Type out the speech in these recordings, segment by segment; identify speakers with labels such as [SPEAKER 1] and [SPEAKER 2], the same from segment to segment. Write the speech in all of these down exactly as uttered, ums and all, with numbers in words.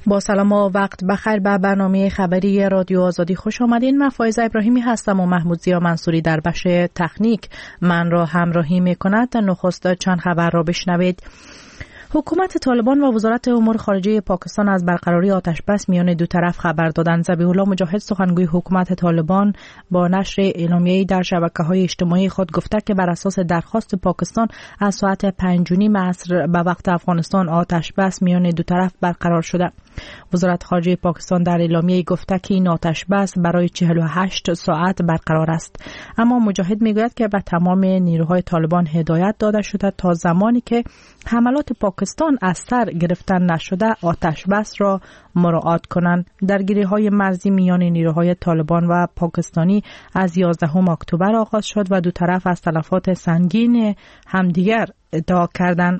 [SPEAKER 1] با سلام و وقت بخیر به برنامه خبری رادیو آزادی خوش آمدین. من فایزه ابراهیمی هستم و محمود زیا منصوری در بخش تکنیک من را همراهی می کند. نخست چند خبر را بشنوید. حکومت طالبان و وزارت امور خارجه پاکستان از برقراری آتش بس میان دو طرف خبر دادند. ذبیح الله مجاهد سخنگوی حکومت طالبان با نشر اعلامیه‌ای در شبکه‌های اجتماعی خود گفته که بر اساس درخواست پاکستان از ساعت پنج و نیم عصر به وقت افغانستان آتش بس میان دو طرف برقرار شده. وزارت خارجه پاکستان در اعلامیه‌ای گفته که این آتش بس برای چهل و هشت ساعت برقرار است. اما مجاهد میگوید که به تمام نیروهای طالبان هدایت داده شده تا زمانی که حملات پاکستان از سر گرفتن نشده آتش بس را مراعات کنند. درگیری‌های مرزی میان نیروهای طالبان و پاکستانی از یازدهم اکتبر آغاز شد و دو طرف از تلفات سنگین همدیگر ادعا کردند.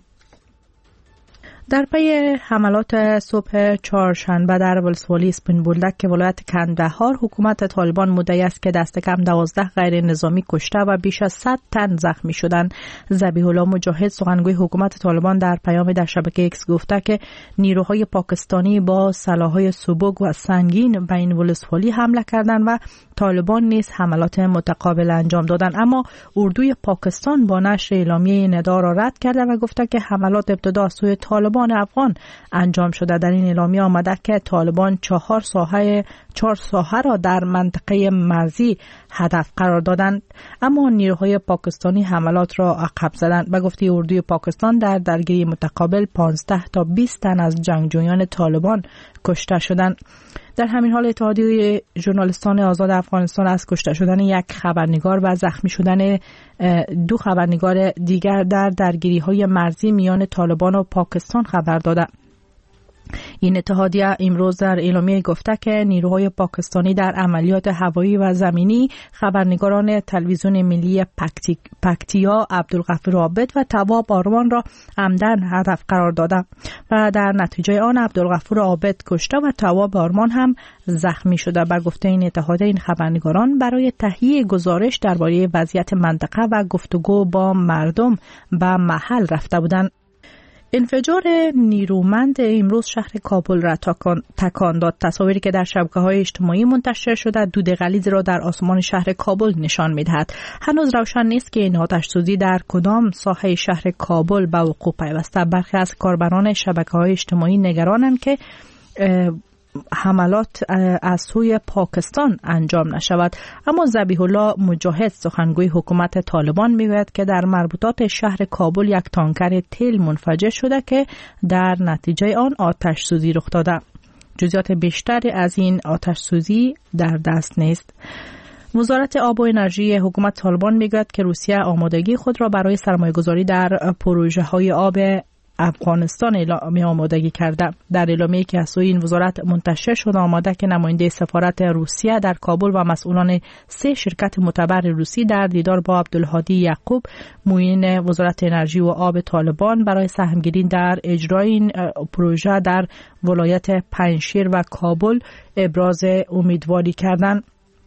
[SPEAKER 1] در پی حملات صبح چهارشنبه در ولسوالی اسپین بولدک که ولایت کندهار، حکومت طالبان مدعی است که دست کم دوازده غیر نظامی کشته و بیش از صد تن زخمی شدند. ذبیح الله مجاهد سخنگوی حکومت طالبان در پیام در شبکه ایکس گفته که نیروهای پاکستانی با سلاح‌های سبک و سنگین به این ولسوالی حمله کردند و طالبان نیز حملات متقابل انجام دادند. اما اردوی پاکستان با نشر اعلامیه ندا را رد کرده و گفته که حملات ابتدا از سوی طالبان افغان انجام شده. در این اعلامیه آمده که طالبان چهار ساحه چهار ساحه را در منطقه مرزی هدف قرار دادند، اما نیروهای پاکستانی حملات را عقب زدند. به گفته اردوی پاکستان در درگیری متقابل پانزده تا بیست تن از جنگجویان طالبان کشته شدند. در همین حال اتحادیه ژورنالیستان آزاد افغانستان از کشته شدن یک خبرنگار و زخمی شدن دو خبرنگار دیگر در درگیری‌های مرزی میان طالبان و پاکستان خبر داده. این اتحادیه امروز در اعلامیه گفته که نیروهای پاکستانی در عملیات هوایی و زمینی خبرنگاران تلویزیون ملی پکتی، پکتیا عبدالغفور عابد و تواب آرمان را عمدن هدف قرار داده و در نتیجه آن عبدالغفور عابد کشته و تواب آرمان هم زخمی شده. به گفته این اتحادیه این خبرنگاران برای تهیه گزارش درباره وضعیت منطقه و گفتگو با مردم به محل رفته بودند. انفجار نیرومند امروز شهر کابل را تکان داد. تصاویری که در شبکه‌های اجتماعی منتشر شده دود غلیظ را در آسمان شهر کابل نشان می‌دهد. هنوز روشن نیست که این آتش سوزی در کدام ساحه شهر کابل به وقوع پیوسته. برخی از کاربران شبکه‌های اجتماعی نگرانند که حملات از سوی پاکستان انجام نشود. اما ذبیح الله مجاهد سخنگوی حکومت طالبان میگوید که در مربوطات شهر کابل یک تانکر تیل منفجر شده که در نتیجه آن آتش سوزی رخ داده. جزئیات بیشتری از این آتش سوزی در دست نیست. وزارت آب و انرژی حکومت طالبان میگوید که روسیه آمادگی خود را برای سرمایه‌گذاری در پروژه‌های آب افغانستان اعلام آمادگی کرده. در اعلامیه‌ای که از سوی این وزارت منتشر شده آمده که نماینده سفارت روسیه در کابل و مسئولان سه شرکت معتبر روسی در دیدار با عبدالهادی یعقوب معین وزارت انرژی و آب طالبان برای سهمگیری در اجرای این پروژه در ولایت پنجشیر و کابل ابراز امیدواری کردند.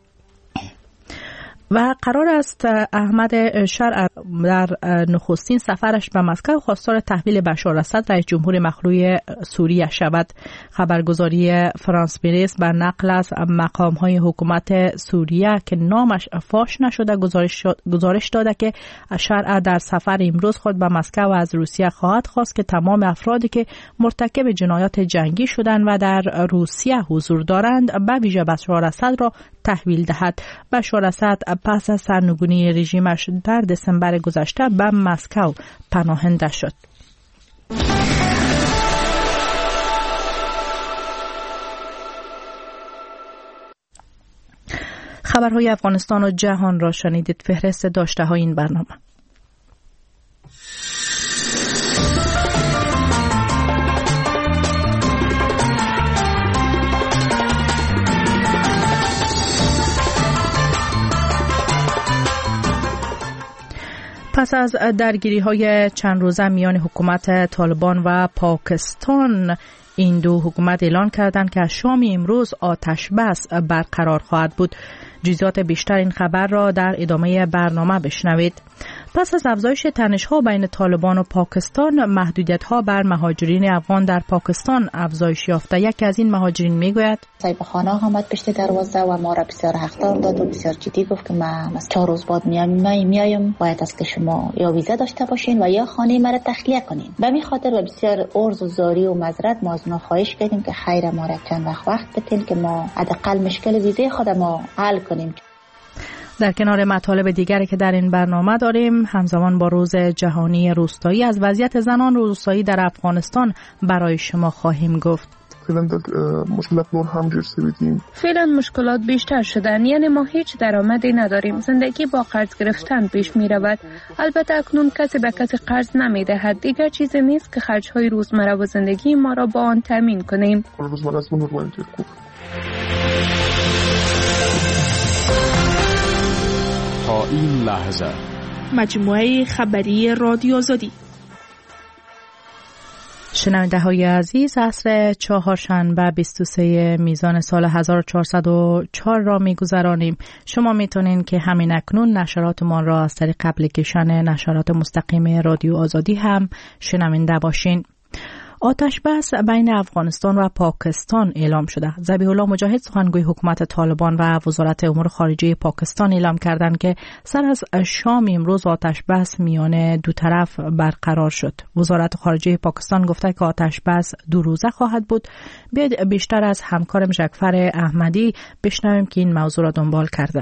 [SPEAKER 1] و قرار است احمد شرع در نخستین سفرش به مسکو خواستار تحویل بشار اسد رئیس جمهور مخلوع سوریه شود. خبرگزاری فرانس پرس بر نقل از مقام‌های حکومت سوریه که نامش فاش نشده گزارش گزارش داده که شرع در سفر امروز خود به مسکو از روسیه خواهد خواست که تمام افرادی که مرتکب جنایات جنگی شدند و در روسیه حضور دارند به ویژه بشار اسد را تحویل دهد. بشار اسد پس از سرنگونی رژیمش در دسامبر گذشته به مسکو پناهنده شد. خبرهای افغانستان و جهان را شنیدید. فهرست داشته های این برنامه. پس از درگیری‌های چند روزه میان حکومت طالبان و پاکستان، این دو حکومت اعلان کردند که از شام امروز آتش بس برقرار خواهد بود. جزئیات بیشتر این خبر را در ادامه برنامه بشنوید. پس از افزایش تنش‌ها بین طالبان و پاکستان، محدودیت‌ها بر مهاجرین افغان در پاکستان افزایش یافته. یکی از این مهاجرین میگوید
[SPEAKER 2] صاحب خانه آمد پشت دروازه و ما را بسیار هشدار داد و بسیار جدی گفت که من از چهار روز بعد میام میایم باید است که شما یا ویزا داشته باشین و یا خانه مرا تخلیه کنین. به می خاطر و بسیار عرض و زاری و معذرت ما از اونها خواهش کردیم که خیر ما را چند وقت وقت بدین که ما حداقل مشکل ویزای خود ما حل کنیم.
[SPEAKER 1] در کنار مطالب دیگری که در این برنامه داریم، همزمان با روز جهانی روستایی از وضعیت زنان روستایی در افغانستان برای شما خواهیم گفت.
[SPEAKER 3] فعلا مشکلات نور هم جور سویدیم.
[SPEAKER 4] فعلا مشکلات بیشتر شدن، یعنی ما هیچ درآمدی نداریم. زندگی با قرض گرفتن پیش می رود. البته اکنون کسی به کسی قرض نمی دهد. دیگر چیزی نیست که خرج های روزمره و زندگی ما را با آن تامین کنیم.
[SPEAKER 5] تا این لحظه
[SPEAKER 6] مجموعه خبری رادیو آزادی.
[SPEAKER 1] شنونده های عزیز، عصر چهارشنبه بیست و سوم میزان سال هزار و چهارصد و چهار را میگذرانیم. شما میتونین که همین اکنون نشرات ما را از طریق اپلیکیشن نشرات مستقیم رادیو آزادی هم شنونده باشین. آتش بس بین افغانستان و پاکستان اعلام شده. ذبیح الله مجاهد سخنگوی حکومت طالبان و وزارت امور خارجه پاکستان اعلام کردند که سر از شام امروز آتش بس میان دو طرف برقرار شد. وزارت خارجه پاکستان گفته که آتش بس دو روزه خواهد بود. بیاید بیشتر از همکارم جعفر احمدی بشنویم که این موضوع را دنبال کرده.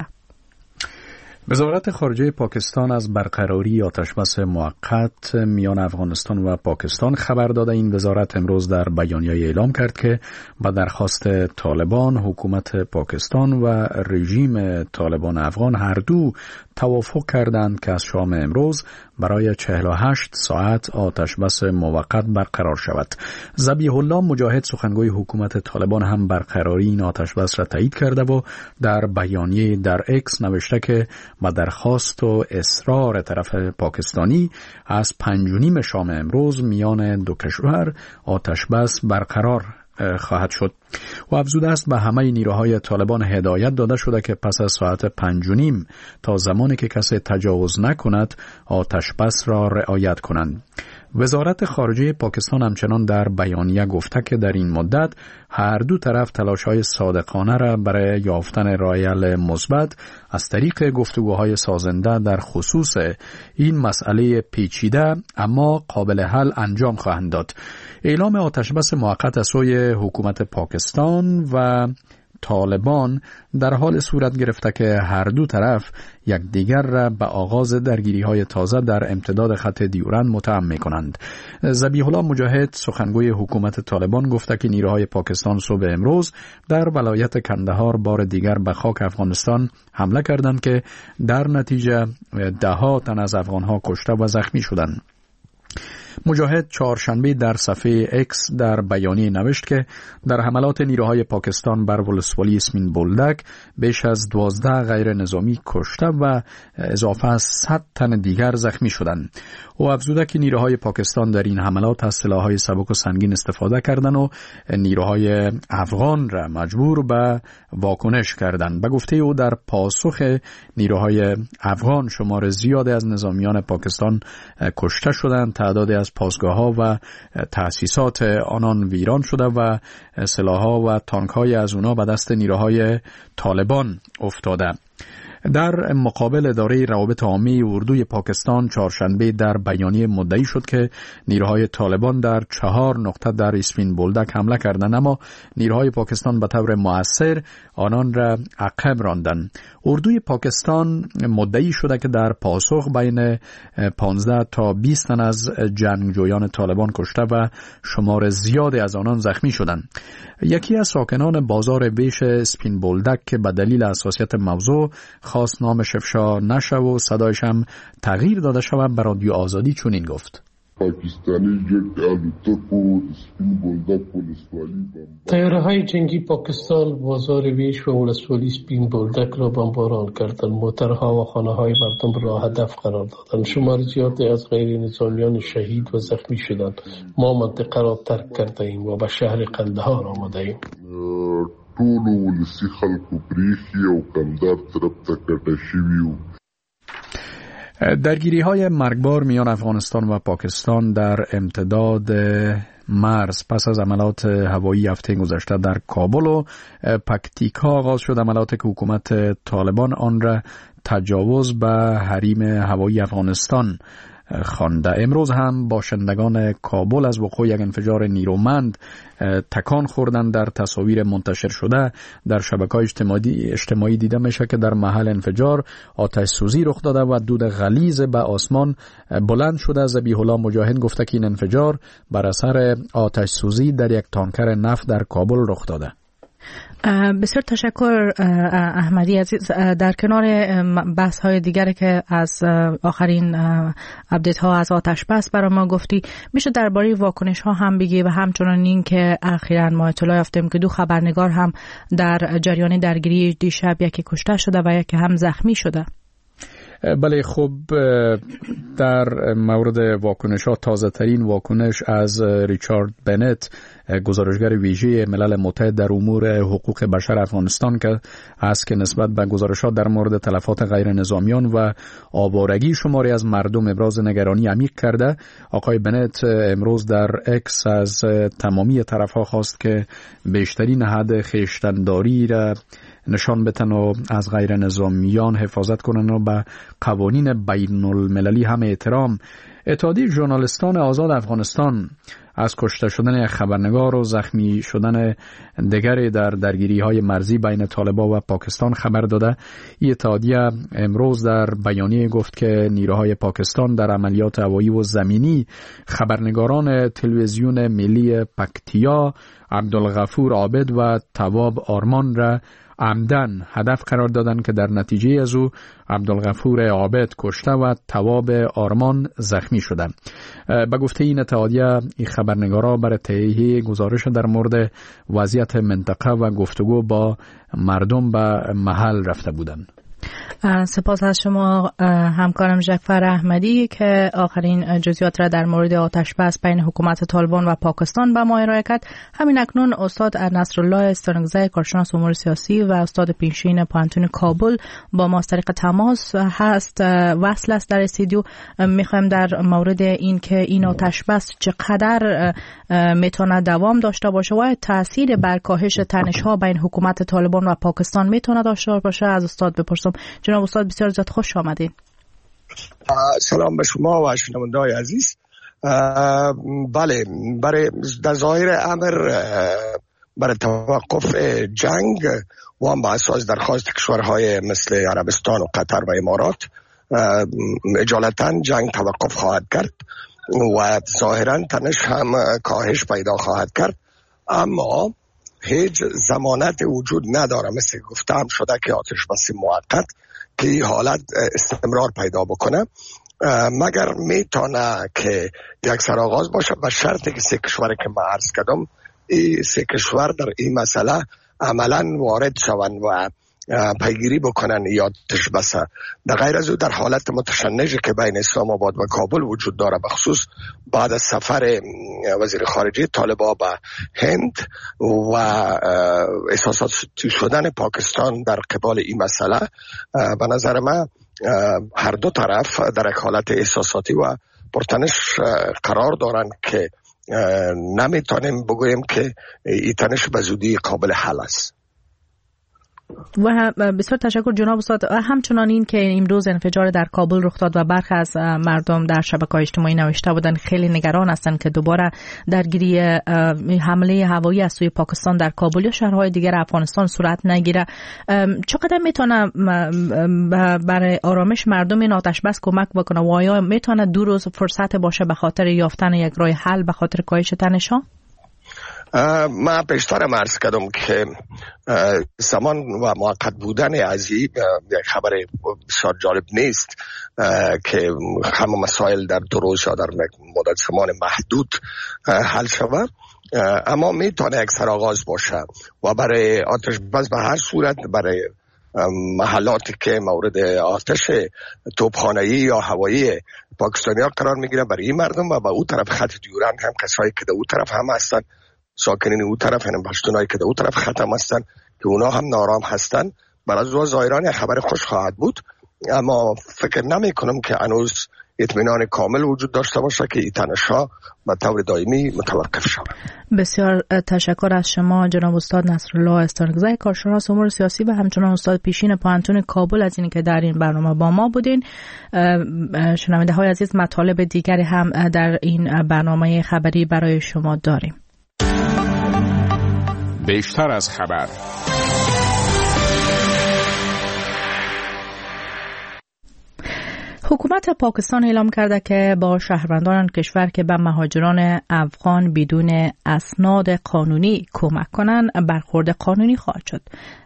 [SPEAKER 5] وزارت خارجه پاکستان از برقراری آتشبس موقت میان افغانستان و پاکستان خبر داده. این وزارت امروز در بیانیه اعلام کرد که با درخواست طالبان، حکومت پاکستان و رژیم طالبان افغان هر دو توافق کردند که از شام امروز برای چهل و هشت ساعت آتشبس موقت برقرار شود. ذبیح الله مجاهد سخنگوی حکومت طالبان هم برقراری این آتشبس را تایید کرده و در بیانیه در اکس نوشته که با درخواست و اصرار طرف پاکستانی از پنج و نیم شام امروز میان دو کشور آتشبس برقرار خواهد شد. و افزوده است به همه نیروهای طالبان هدایت داده شده که پس از ساعت پنج و نیم تا زمانی که کسی تجاوز نکند آتشبس را رعایت کنند. وزارت خارجه پاکستان همچنان در بیانیه گفته که در این مدت هر دو طرف تلاش‌های صادقانه را برای یافتن رای حل مثبت از طریق گفتگوهای سازنده در خصوص این مسئله پیچیده اما قابل حل انجام خواهند داد. اعلام آتشبس موقت از سوی حکومت پاکستان و طالبان در حال صورت گرفته که هر دو طرف یکدیگر را به آغاز درگیری‌های تازه در امتداد خط دیورند متهم می‌کنند. ذبیح الله مجاهد سخنگوی حکومت طالبان گفته که نیروهای پاکستان صبح امروز در ولایت کندهار بار دیگر به خاک افغانستان حمله کردند که در نتیجه ده‌ها تن از افغان‌ها کشته و زخمی شدند. مجاهد چهارشنبه در صفحه اکس در بیانیه نوشت که در حملات نیروهای پاکستان بر ولسوالی اسمین بولدک بیش از دوازده غیر نظامی کشته و اضافه از صد تن دیگر زخمی شدند. او افزوده که نیروهای پاکستان در این حملات از سلاح‌های سبک و سنگین استفاده کردند و نیروهای افغان را مجبور به واکنش کردند. به گفته او در پاسخ نیروهای افغان شمار زیادی از نظامیان پاکستان کشته شدند. تعدادی از پاسگاه‌ها و تأسیسات آنان ویران شده و سلاح‌ها و تانک‌های از اونا به دست نیروهای طالبان افتاده. در مقابل اداره روابط عامه اردوی پاکستان چهارشنبه در بیانیه مدعی شد که نیروهای طالبان در چهار نقطه در اسپین بولدک حمله کردند، اما نیروهای پاکستان به طور مؤثر آنان را عقب راندند. اردوی پاکستان مدعی شده که در پاسخ بین پانزده تا بیست تن از جنگجویان طالبان کشته و شمار زیادی از آنان زخمی شدند. یکی از ساکنان بازار ویش اسپین بولدک که به دلیل حساسیت موضوع خواست نامش افشا نشه و صدایش هم تغییر داده شود به رادیو آزادی چنین گفت:
[SPEAKER 7] پاکستانی جت الوتکو اسپین بولدک ولسوالی
[SPEAKER 8] طیاره های جنگی پاکستان بازار ویش و ولسوالی اسپین بولدک را بمباران کردند. موترها و خانه های مردم را هدف قرار دادند. شمار زیادی از غیر نظامیان شهید و زخمی شدند. ما منطقه را ترک کرده ایم و به شهر قندهار آمده ایم.
[SPEAKER 7] ټولو ولسی خلکو پریخي او کندهار طرف ته کټه شوي وو.
[SPEAKER 5] درگیری های مرگبار میان افغانستان و پاکستان در امتداد مرز پس از عملات هوایی هفته گذشته در کابل و پکتیکا آغاز شد، عملاتی که حکومت طالبان آن را تجاوز به حریم هوایی افغانستان خوانده. امروز هم باشندگان کابل از وقوع یک انفجار نیرومند تکان خوردند. در تصاویر منتشر شده در شبکه‌های اجتماعی اجتماعی دیده میشه که در محل انفجار آتش سوزی رخ داده و دود غلیظ به آسمان بلند شده. ذبیح الله مجاهد گفته که این انفجار بر اثر آتش سوزی در یک تانکر نفت در کابل رخ داده.
[SPEAKER 1] بسیار تشکر احمدی عزیز. در کنار بحث های دیگری که از آخرین اپدیت ها از آتش بس برای ما گفتی، میشه درباره واکنش ها هم بگی و همچنان این که اخیراً ما اطلاع یافتیم که دو خبرنگار هم در جریان درگیری دیشب یکی کشته شده و یکی هم زخمی شده.
[SPEAKER 5] بله، خب در مورد واکنش ها تازه ترین واکنش از ریچارد بنت، گزارشگر ویژه ملل متحد در امور حقوق بشر افغانستان که است که نسبت به گزارشات در مورد تلفات غیر نظامیان و آوارگی شماری از مردم ابراز نگرانی عمیق کرده. آقای بنت امروز در اکس از تمامی طرف‌ها خواست که بیشترین حد خویشتن‌داری را نشان بدن و از غیر نظامیان حفاظت کنند و به قوانین بین المللی هم احترام. اتحادیه ژورنالیستان آزاد افغانستان از کشته شدن یک خبرنگار و زخمی شدن دیگری در درگیری های مرزی بین طالبان و پاکستان خبر داده. این اتحادیه امروز در بیانیه گفت که نیروهای پاکستان در عملیات هوایی و زمینی خبرنگاران تلویزیون ملی پکتیا عبدالغفور عابد و تواب آرمان را عمدن هدف قرار دادن که در نتیجه از او عبدالغفور عابد کشته و تواب آرمان زخمی شدند. به گفته این اتحادیه، این خبرنگارا برای تهیه گزارش در مورد وضعیت منطقه و گفتگو با مردم به محل رفته بودند.
[SPEAKER 1] سپاس از شما همکارم جعفر احمدی که آخرین جزئیات را در مورد آتش بس بین حکومت طالبان و پاکستان به ما ارائه کرد. همین اکنون استاد نصرالله استرنگزی، کارشناس امور سیاسی و استاد پیشین پانتون کابل با ما از طریق تماس هست وصل است در استودیو. میخوایم در مورد این که این آتش بس چقدر میتونه دوام داشته باشه و تاثیر بر کاهش تنش‌ها بین حکومت طالبان و پاکستان میتونه داشته باشه از استاد بپرسم. جناب استاد بسیار زیاد خوش آمدین.
[SPEAKER 9] سلام به شما و شنونده‌های عزیز. بله، برای در ظاهر امر برای توقف جنگ و هم با اساس درخواست کشورهای مثل عربستان و قطر و امارات اجالتا جنگ توقف خواهد کرد و ظاهرا تنش هم کاهش پیدا خواهد کرد، اما هیچ ضمانت وجود نداره مثل گفتم شده که آتش بس موقت که این حالت استمرار پیدا بکنه، مگر میتونه که یک سرآغاز باشه به شرطی که سه کشوری که من عرض کردم این سه کشور در این مسئله عملا وارد شوند و پیگیری بکنن یا آتش بس. در غیر از او در حالت متشنجی که بین اسلام آباد و کابل وجود داره، بخصوص بعد از سفر وزیر خارجه طالبان به هند و احساساتی شدن پاکستان در قبال این مسئله، به نظر من هر دو طرف در یک حالت احساساتی و پرتنش قرار دارند که نمیتونیم بگوییم که این تنش به زودی قابل حل است.
[SPEAKER 1] و بسیار تشکر جناب استاد. همچنان این که امروز انفجار در کابل رخ داد و برخی از مردم در شبکه‌های اجتماعی نوشته بودن خیلی نگران هستند که دوباره درگیری حمله هوایی از سوی پاکستان در کابل یا شهرهای دیگر افغانستان صورت نگیره. چقدر میتونه برای آرامش مردم این آتش بس کمک بکنه و آیا میتونه دو روز فرصت باشه به خاطر یافتن یک راه حل به خاطر کاهش تنش‌ها؟
[SPEAKER 9] من بیشتر عرض کردم که زمان و موقت بودن از این یک خبر بسیار جالب نیست که همه مسائل در دو روز یا در مدت زمان محدود حل شود، اما میتونه یک سرآغاز باشه و برای آتش بس به هر صورت برای محلاتی که مورد آتش توپخانه‌ای یا هوایی پاکستانی ها قرار میگیره برای این مردم و به او طرف خط دیورند هم کسایی که در او طرف هم هستن، ساکنین او طرف هم پشتونایی که در او طرف خط هم هستن که اونا هم نارام هستن، برای از ظاهران خبر خوش خواهد بود. اما فکر نمی کنم که هنوز اطمینان کامل وجود داشته باشه که این تنش‌ها به طور دائمی متوقف شود.
[SPEAKER 1] بسیار تشکر از شما جناب استاد نصرالله استانکزی، کارشناس امور سیاسی و همچنان استاد پیشین پانتون کابل، از اینکه در این برنامه با ما بودین. شنونده های عزیز، مطالب دیگری هم در این برنامه خبری برای شما داریم.
[SPEAKER 10] بیشتر از خبر.
[SPEAKER 1] حکومت پاکستان اعلام کرده که با شهروندان کشور که به مهاجران افغان بدون اسناد قانونی کمک کنند برخورد قانونی خواهد شد.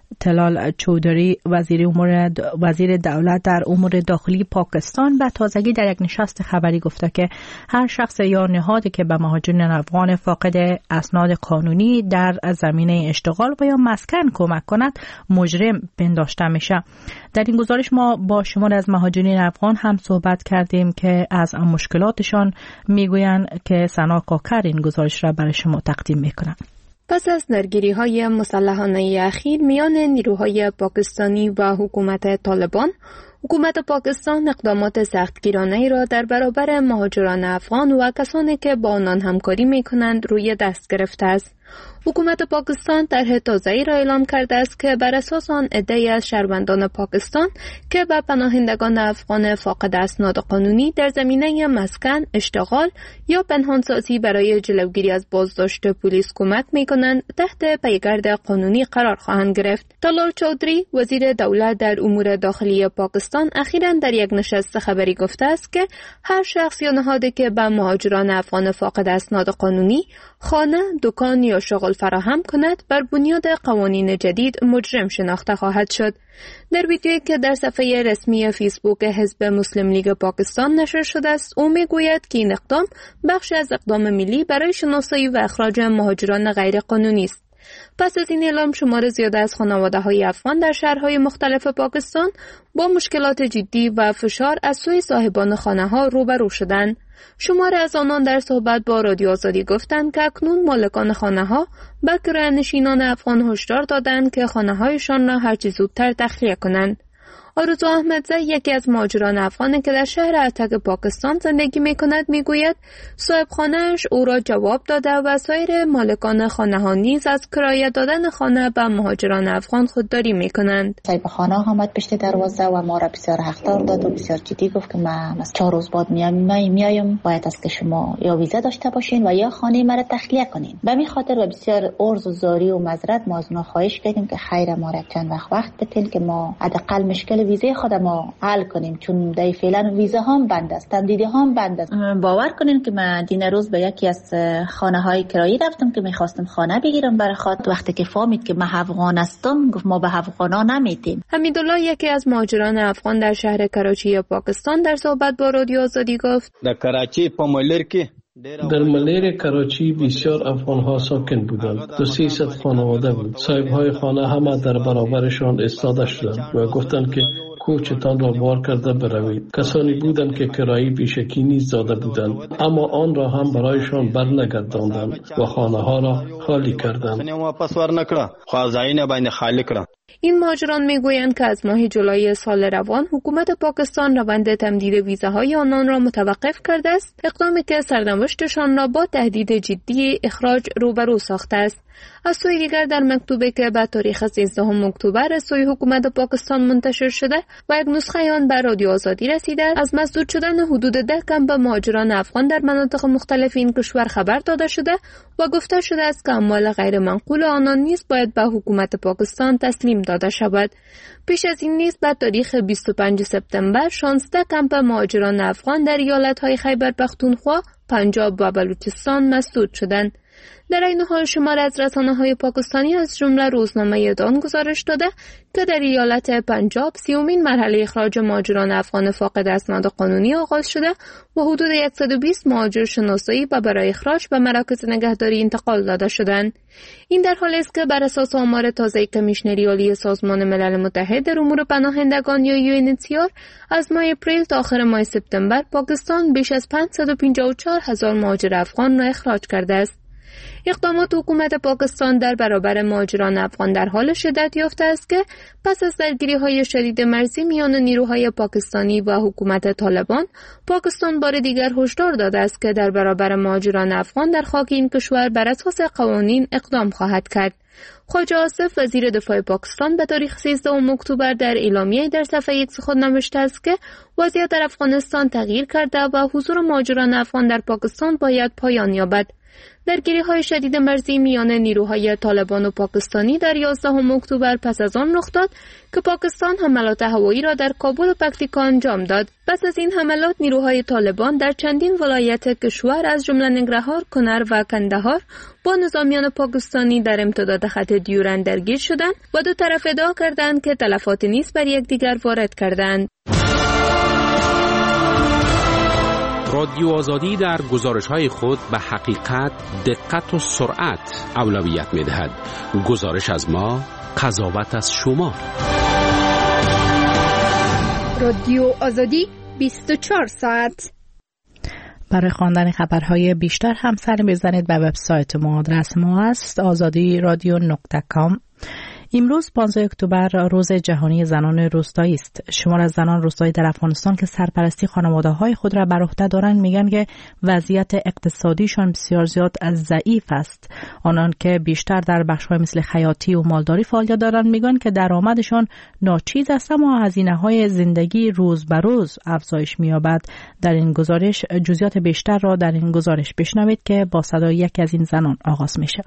[SPEAKER 1] طلال چودری وزیر امور وزیر دولت در امور داخلی پاکستان به تازگی در یک نشست خبری گفته که هر شخص یا نهادی که به مهاجران افغان فاقد اسناد قانونی در زمینه اشتغال و یا مسکن کمک کند مجرم پنداشته میشه. در این گزارش ما با شمار از مهاجرین افغان هم صحبت کردیم که از مشکلاتشان میگویند که سنا کاکر این گزارش را برای شما تقدیم میکنند.
[SPEAKER 4] پس از درگیری‌های مسلحانه اخیر میان نیروهای پاکستانی و حکومت طالبان، حکومت پاکستان اقدامات سختگیرانه‌ای را در برابر مهاجران افغان و کسانی که با آنان همکاری می‌کنند روی دست گرفته است. حکومت پاکستان طرح تازه‌ای را اعلام کرده است که بر اساس آن عده‌ای از شهروندان پاکستان که به پناهندگان افغان فاقد اسناد قانونی در زمینه مسکن، اشتغال یا پنهانسازی برای جلوگیری از بازداشت پلیس کمک می‌کنند تحت پیگرد قانونی قرار خواهند گرفت. طلال چودری وزیر دولت در امور داخلی پاکستان اخیراً در یک نشست خبری گفته است که هر شخص یا نهادی که به مهاجران افغان فاقد اسناد قانونی خانه، دکان یا شغل فراهم کند بر بنیاد قوانین جدید مجرم شناخته خواهد شد. در ویدیویی که در صفحه رسمی فیسبوک حزب مسلم لیگ پاکستان نشر شده است، او میگوید که این اقدام بخشی از اقدام ملی برای شناسایی و اخراج مهاجران غیر قانونی است. پس از این اعلام شمار زیاده از خانواده‌های افغان در شهرهای مختلف پاکستان با مشکلات جدی و فشار از سوی صاحبان خانه‌ها روبرو شدند. شمار از آنان در صحبت با رادیو آزادی گفتند که اکنون مالکان خانه‌ها به کره‌نشینان افغان هشدار دادند که خانه‌هایشان را هرچه زودتر تخلیه کنند. آرزو احمدزی یکی از مهاجران افغانی که در شهر اتک پاکستان زندگی می‌کند میگوید صاحب خانه‌اش او را جواب داده و سایر مالکان خانه‌ها نیز از کرایه دادن خانه به مهاجران افغان خودداری می‌کنند.
[SPEAKER 2] صاحب خانه آمد پشت دروازه و ما را بسیار هشدار داد و بسیار جدی گفت که من از چهار روز بعد میام میایم باید است که شما یا ویزا داشته باشین و یا خانه مرا تخلیه کنین. به می خاطر و بسیار عرض و زاری و معذرت ما از اونها خواهش کردیم که خیر ما را چند وقت وقت بدین که ما حداقل مشکل ویزای خود ما حل کنیم، چون دای فعلا ویزا هم بند است، تمدیدی هم بند است. باور کنین که من دین روز به یکی از خانه های کرایی رفتم که میخواستم خانه بگیرم برای خود. وقتی که فهمید که من افغان هستم گفت ما به افغانا نمیدیم.
[SPEAKER 4] حمیدالله یکی از مهاجران افغان در شهر کراچی پاکستان در صحبت با رادیو آزادی گفت
[SPEAKER 11] در کراچی په ملر کې
[SPEAKER 8] در ملیر کراچی بسیار افغان ها ساکن بودند. دو سیصد خانواده بود. صاحب های خانه همه در برابرشان ایستاده شدند و گفتند که کوچتان را بار کرده بروید. کسانی بودند که کرایی بیشکی نیز داده بودند، اما آن را هم برایشان برنگرداندند و خانه ها را خالی کردند.
[SPEAKER 4] این مهاجران میگویند که از ماه جولای سال روان حکومت پاکستان روند تمدید ویزاهای آنان را متوقف کرده است، اقدامی که سرنوشتشان را با تهدید جدی اخراج روبرو ساخته است. از سوی دیگر در مکتوبی که به تاریخ سیزدهم اکتبر از سوی حکومت پاکستان منتشر شده و یک نسخه آن به رادیو آزادی رسیده، از مسدود شدن حدود ده کمپ مهاجران افغان در مناطق مختلف این کشور خبر داده شده و گفته شده است که اموال غیر منقول آنان نیز باید به حکومت پاکستان تسلیم داده شود. پیش از این نیز به تاریخ بیست و پنجم سپتامبر شانزده کمپ مهاجران افغان در ایالت‌های خیبر پختونخوا، پنجاب و بلوچستان مسدود شدند. در این حال شمار از رسانه‌های پاکستانی از جمله روزنامه دان گزارش داده که در ایالت پنجاب سیومین مرحله اخراج مهاجران افغان فاقد اسناد قانونی آغاز شده و حدود صد و بیست مهاجر شناسایی و برای اخراج به مراکز نگهداری انتقال داده شدند. این در حالی است که بر اساس آمار تازه کمیشنری عالی سازمان ملل متحد در امور پناهندگان یا یو ان اچ سی آر از ماه اپریل تا آخر ماه سپتامبر پاکستان بیش از پانصد و پنجاه و چهار هزار مهاجر افغان را اخراج کرده است. اقدامات حکومت پاکستان در برابر مهاجران افغان در حال شدت یافته است که پس از درگیری‌های شدید مرزی میان نیروهای پاکستانی و حکومت طالبان، پاکستان بار دیگر هشدار داده است که در برابر مهاجران افغان در خاک این کشور بر اساس قوانین اقدام خواهد کرد. خواجه آصف وزیر دفاع پاکستان به تاریخ سیزدهم اکتبر در اعلامیه در صفحه ایکس خود نوشته است که وضعیت در افغانستان تغییر کرده و حضور مهاجران افغان در پاکستان باید پایان یابد. درگیری‌های شدید مرزی میان نیروهای طالبان و پاکستانی در یازدهم اکتبر پس از آن رخ داد که پاکستان حملات هوایی را در کابل و پکتیکا انجام داد. پس از این حملات نیروهای طالبان در چندین ولایت کشور از جمله ننگرهار، کنر و کندهار با نظامیان پاکستانی در امتداد خط دیورند درگیر شدند و دو طرف ادعا کردند که تلفات نیز بر یکدیگر وارد کردند.
[SPEAKER 10] رادیو آزادی در گزارش‌های خود به حقیقت، دقت و سرعت اولویت می‌دهد. گزارش از ما، قضاوت از شما.
[SPEAKER 12] رادیو آزادی بیست و چهار ساعت.
[SPEAKER 1] برای خواندن خبرهای بیشتر هم سر بزنید به وبسایت ما. آدرس ما است آزادی رادیو نقطه کام. امروز پانزدهم اکتبر روز جهانی زنان روستایی است. شمار از زنان روستایی در افغانستان که سرپرستی خانواده‌های خود را بر عهده دارند میگن که وضعیت اقتصادیشان بسیار زیاد ضعیف است. آنان که بیشتر در بخش‌های مثل خیاطی و مالداری فعالیت دارند میگن که درآمدشان ناچیز است اما هزینه‌های زندگی روز به روز افزایش می‌یابد. در این گزارش جزئیات بیشتر را در این گزارش بشنوید که با صدای یکی از این زنان آغاز میشه.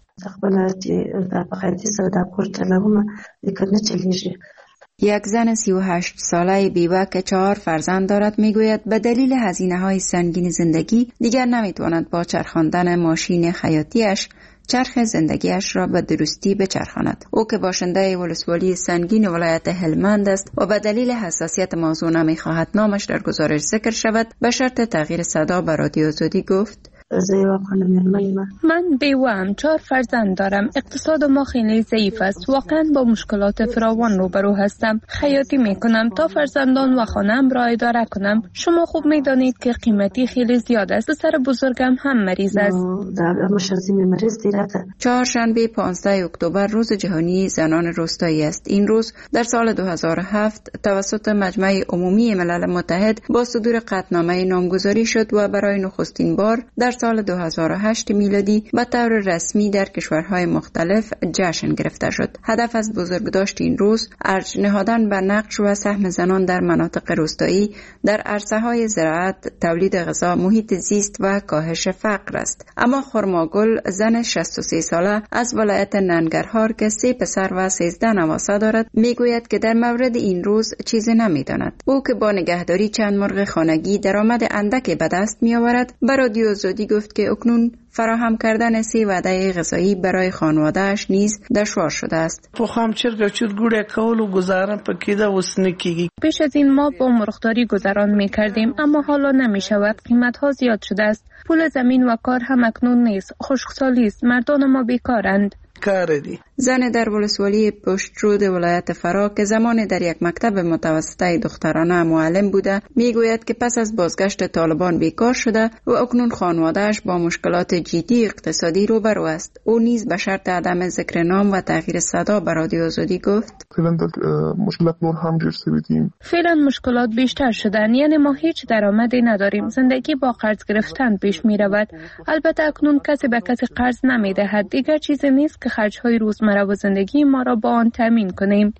[SPEAKER 13] یک زن سی و هشت ساله بیوه که چهار فرزند دارد میگوید به دلیل هزینه‌های سنگین زندگی دیگر نمیتواند با چرخاندن ماشین خیاطیش چرخ زندگیش را به درستی بچرخاند. او که باشنده ولسوالی سنگین ولایت هلمند است و به دلیل حساسیت موضوع نمیخواهد نامش در گزارش ذکر شود، به شرط تغییر صدا به رادیو آزادی گفت:
[SPEAKER 4] من بیوه‌ام، چهار فرزند دارم. اقتصاد ما خیلی ضعیف است. واقعا با مشکلات فراوان روبرو هستم. خیاطی میکنم تا فرزندان و خانم را اداره کنم. شما خوب میدانید که قیمتی خیلی زیاد است. پسر بزرگم هم مریض است.
[SPEAKER 13] چهارشنبه پانزدهم اکتبر روز جهانی زنان روستایی است. این روز در سال دو هزار و هفت توسط مجمع عمومی ملل متحد با صدور قطعنامه نامگذاری شد و برای نخستین بار در سال دو هزار و هشت میلادی به طور رسمی در کشورهای مختلف جشن گرفته شد. هدف از بزرگداشت این روز ارج نهادن بر نقش و سهم زنان در مناطق روستایی در عرصه‌های زراعت، تولید غذا، محیط زیست و کاهش فقر است. اما خرماگل، زن شصت و سه ساله از ولایت ننگرهار که سه پسر و سیزده نواسه دارد، میگوید که در مورد این روز چیزی نمیداند. او که با نگهداری چند مرغ خانگی درآمد اندکی به دست میآورد، به رادیو آزادی گفت که اکنون فراهم کردن سه وعده غذایی برای خانواده‌اش نیز دشوار شده است.
[SPEAKER 4] پیش از این ما با مرغداری گذران می‌کردیم اما حالا نمی‌شود. قیمت‌ها زیاد شده است. پول زمین و کار هم اکنون نیست. خشکسالی است. مردان ما بیکارند.
[SPEAKER 13] زن در ولسوالی پشترود ولایت فرا که زمان در یک مکتب متوسطه دخترانه معلم بوده میگوید که پس از بازگشت طالبان بیکار شده و اکنون خانواده‌اش با مشکلات جدی اقتصادی روبرو است. او نیز به شرط عدم ذکر نام و تغییر صدا به رادیو آزادی گفت:
[SPEAKER 3] مشکلات نور هم جور سویدیم.
[SPEAKER 4] فعلا مشکلات بیشتر شدن، یعنی ما هیچ درآمدی نداریم. زندگی با قرض گرفتن پیش می رود. البته اکنون کسی به کسی قرض نمی دهد. دیگر چیزی نیست که خرج‌های روزمره و زندگی ما را با آن تامین کنیم.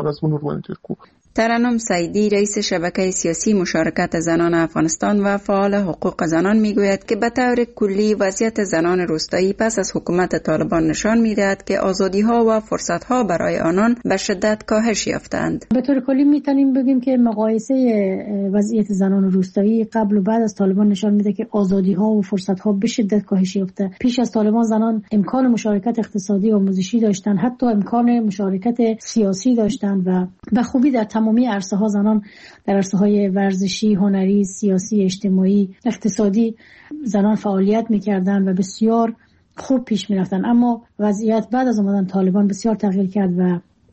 [SPEAKER 13] ترنم سعیدی رئیس شبکه سیاسی مشارکت زنان افغانستان و فعال حقوق زنان میگوید که به طور کلی وضعیت زنان روستایی پس از حکومت طالبان نشان میدهد که آزادی‌ها و فرصت‌ها برای آنان به شدت کاهش یافتند.
[SPEAKER 14] به طور کلی میتونیم بگیم که مقایسه وضعیت زنان روستایی قبل و بعد از طالبان نشان میده که آزادی‌ها و فرصت‌ها به شدت کاهش یافته. پیش از طالبان زنان امکان مشارکت اقتصادی و آموزشی داشتند، حتی امکان مشارکت سیاسی داشتند و به خوبی در تمامی عرصه‌ها زنان در عرصه‌های ورزشی، هنری، سیاسی، اجتماعی، اقتصادی زنان فعالیت می‌کردند و بسیار خوب پیش می‌رفتند. اما وضعیت بعد از اومدن طالبان بسیار تغییر کرد و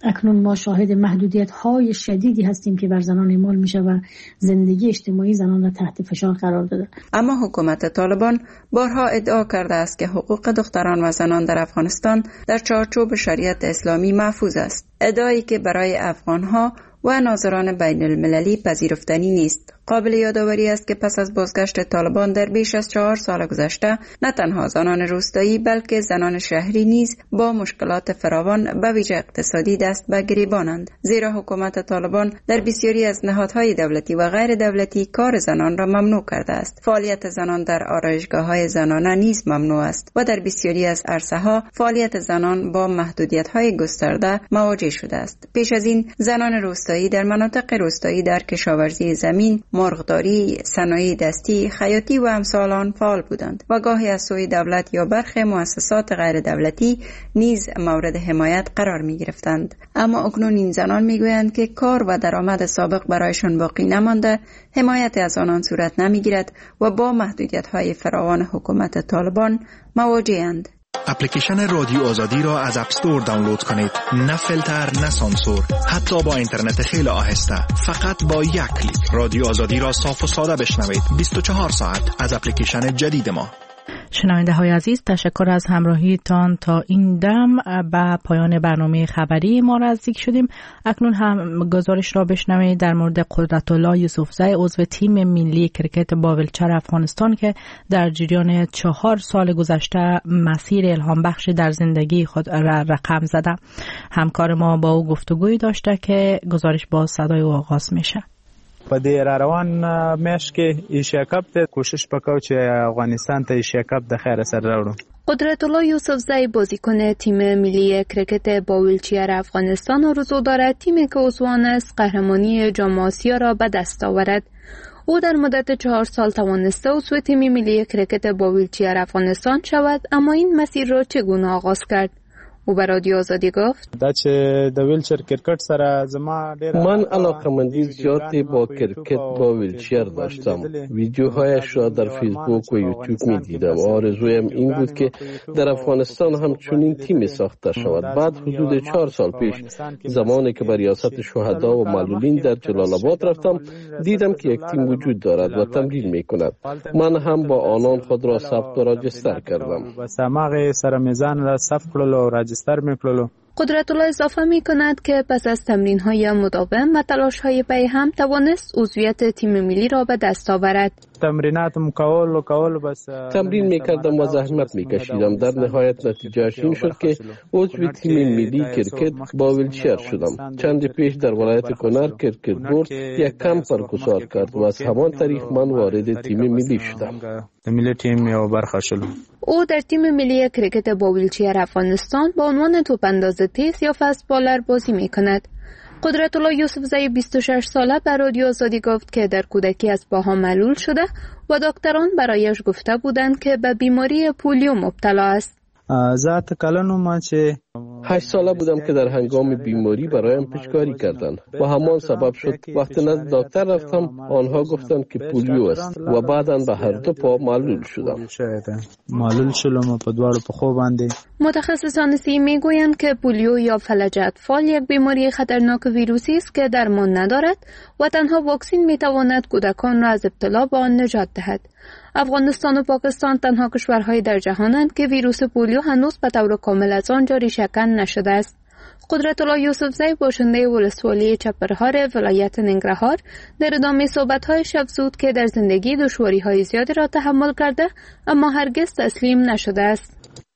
[SPEAKER 14] اکنون ما شاهد محدودیت های شدیدی هستیم که بر زنان اعمال میشه و زندگی اجتماعی زنان را تحت فشار قرار داده.
[SPEAKER 13] اما حکومت طالبان بارها ادعا کرده است که حقوق دختران و زنان در افغانستان در چارچوب شریعت اسلامی محفوظ است. ادعایی که برای افغانها و ناظران بین المللی پذیرفتنی نیست. قابل یادآوری است که پس از بازگشت طالبان در بیش از چهار سال گذشته نه تنها زنان روستایی بلکه زنان شهری نیز با مشکلات فراوان به ویژه اقتصادی دست به گریبانند، زیرا حکومت طالبان در بسیاری از نهادهای دولتی و غیر دولتی کار زنان را ممنوع کرده است. فعالیت زنان در آرایشگاه‌های زنانه نیز ممنوع است و در بسیاری از عرصه‌ها فعالیت زنان با محدودیت‌های گسترده مواجه شده است. پیش از این زنان روستایی در مناطق روستایی در کشاورزی زمین، مرغداری، صنایع دستی، خیاطی و امثال آن فعال بودند و گاهی از سوی دولت یا برخی مؤسسات غیر دولتی نیز مورد حمایت قرار می گرفتند. اما اکنون این زنان می گویند که کار و درآمد سابق برایشان باقی نمانده، حمایت از آنان صورت نمی گیرد و با محدودیت های فراوان حکومت طالبان مواجه‌اند.
[SPEAKER 15] اپلیکیشن رادیو آزادی را از اپ استور دانلود کنید. نه فیلتر، نه سانسور، حتی با اینترنت خیلی آهسته. فقط با یک کلیک رادیو آزادی را صاف و ساده بشنوید. بیست و چهار ساعت از اپلیکیشن جدید ما.
[SPEAKER 1] شنونده های عزیز، تشکر از همراهیتان. تا این دم به پایان برنامه خبری ما نزدیک شدیم. اکنون هم گزارش را بشنوید در مورد قدرت‌الله یوسفزی، عضو تیم ملی کرکت با ویلچر افغانستان که در جریان چهار سال گذشته مسیر الهام بخش در زندگی خود را رقم زده. همکار ما با او گفتگوی داشته که گزارش با صدای او آغاز میشه.
[SPEAKER 16] په دې را روان میاشت کې ایشیا کپ ته کوشش وکړو چې افغانستان ته ایشیا کپ د خیر سره راوړو.
[SPEAKER 4] قدرت‌الله یوسفزی بازیکن تیم ملی کرکت با ویلچر افغانستان آرزو دارد تیمی که عضوان است قهرمانی جام آسیا را به دست آورد. او در مدت چهار سال توانسته عضو تیم ملی کرکت با ویلچر افغانستان شود، اما این مسیر را چگونه آغاز کرد؟ او به رادیو آزادی گفت
[SPEAKER 16] دا چې د ویلچر کرکټ سره زما ډېر
[SPEAKER 8] من علاقه‌مندی زیاتی با کرکت با ویلچر داشتم. ویدیوهایش را در فیسبوک و یوتیوب می دیدم. آرزویم این بود که در افغانستان هم چنین تیمی ساخته شود. بعد حدود چهار سال پیش زمانی که به ریاست شهدا و معلولین در جلال آباد رفتم، دیدم که یک تیم وجود دارد و تمرین می کند. من هم با آنان خود را ثبت و راجستر کردم.
[SPEAKER 16] بس هغه سره میزان را ثبت کړل او راجستر میکړلو.
[SPEAKER 4] قدرت‌الله اضافه می کند که پس از تمرین‌های مداوم و تلاش‌های پی هم توانست عضویت تیم ملی را به دست آورد.
[SPEAKER 16] تمرینات مکول و کول بس
[SPEAKER 8] تمرین میکردم و زحمت میکشیدم. در نهایت نتیجهش این شد که عضو تیم ملی کرکت با ویلچر شدم. چند پیش در ولایت کنر کرکت بورد یک کمپ برگزار کرد و از همان طریق من وارد تیم ملی شدم.
[SPEAKER 16] ملی تیم یو برخه شدم.
[SPEAKER 4] او در تیم ملی کرکت با ویلچر افغانستان با عنوان توپانداز تیز یا فست بالر بازی میکند. قدرت‌الله یوسفزی بیست و شش ساله به رادیو آزادی گفت که در کودکی از پاها معلول شده و دکتران برایش گفته بودند که به بیماری پولیو مبتلا است.
[SPEAKER 16] ذات کلنو ما چې
[SPEAKER 8] هشت ساله بودم که در هنگام بیماری برایم پیشکاری کردند و همان سبب شد وقتی نزد دکتر رفتم آنها گفتند که پولیو است و بعداً به هر دو پا معلول شدم.
[SPEAKER 16] معلول شدم په دواړو پښو باندې.
[SPEAKER 4] متخصصان صحی میگویند که پولیو یا فلج اطفال یک بیماری خطرناک ویروسی است که درمان ندارد و تنها واکسن میتواند کودکان را از ابتلا به آن نجات دهد. افغانستان و پاکستان تنها کشورهای در جهانند که ویروس پولیو هنوز به طور کامل از آن جاری شکن نشده است. قدرت‌الله یوسفزی باشنده ولسوالی چپرهار ولایت ننگرهار در ادامه صحبت‌هایش افزود که در زندگی دشواری‌های زیادی را تحمل کرده اما هرگز تسلیم نشده است.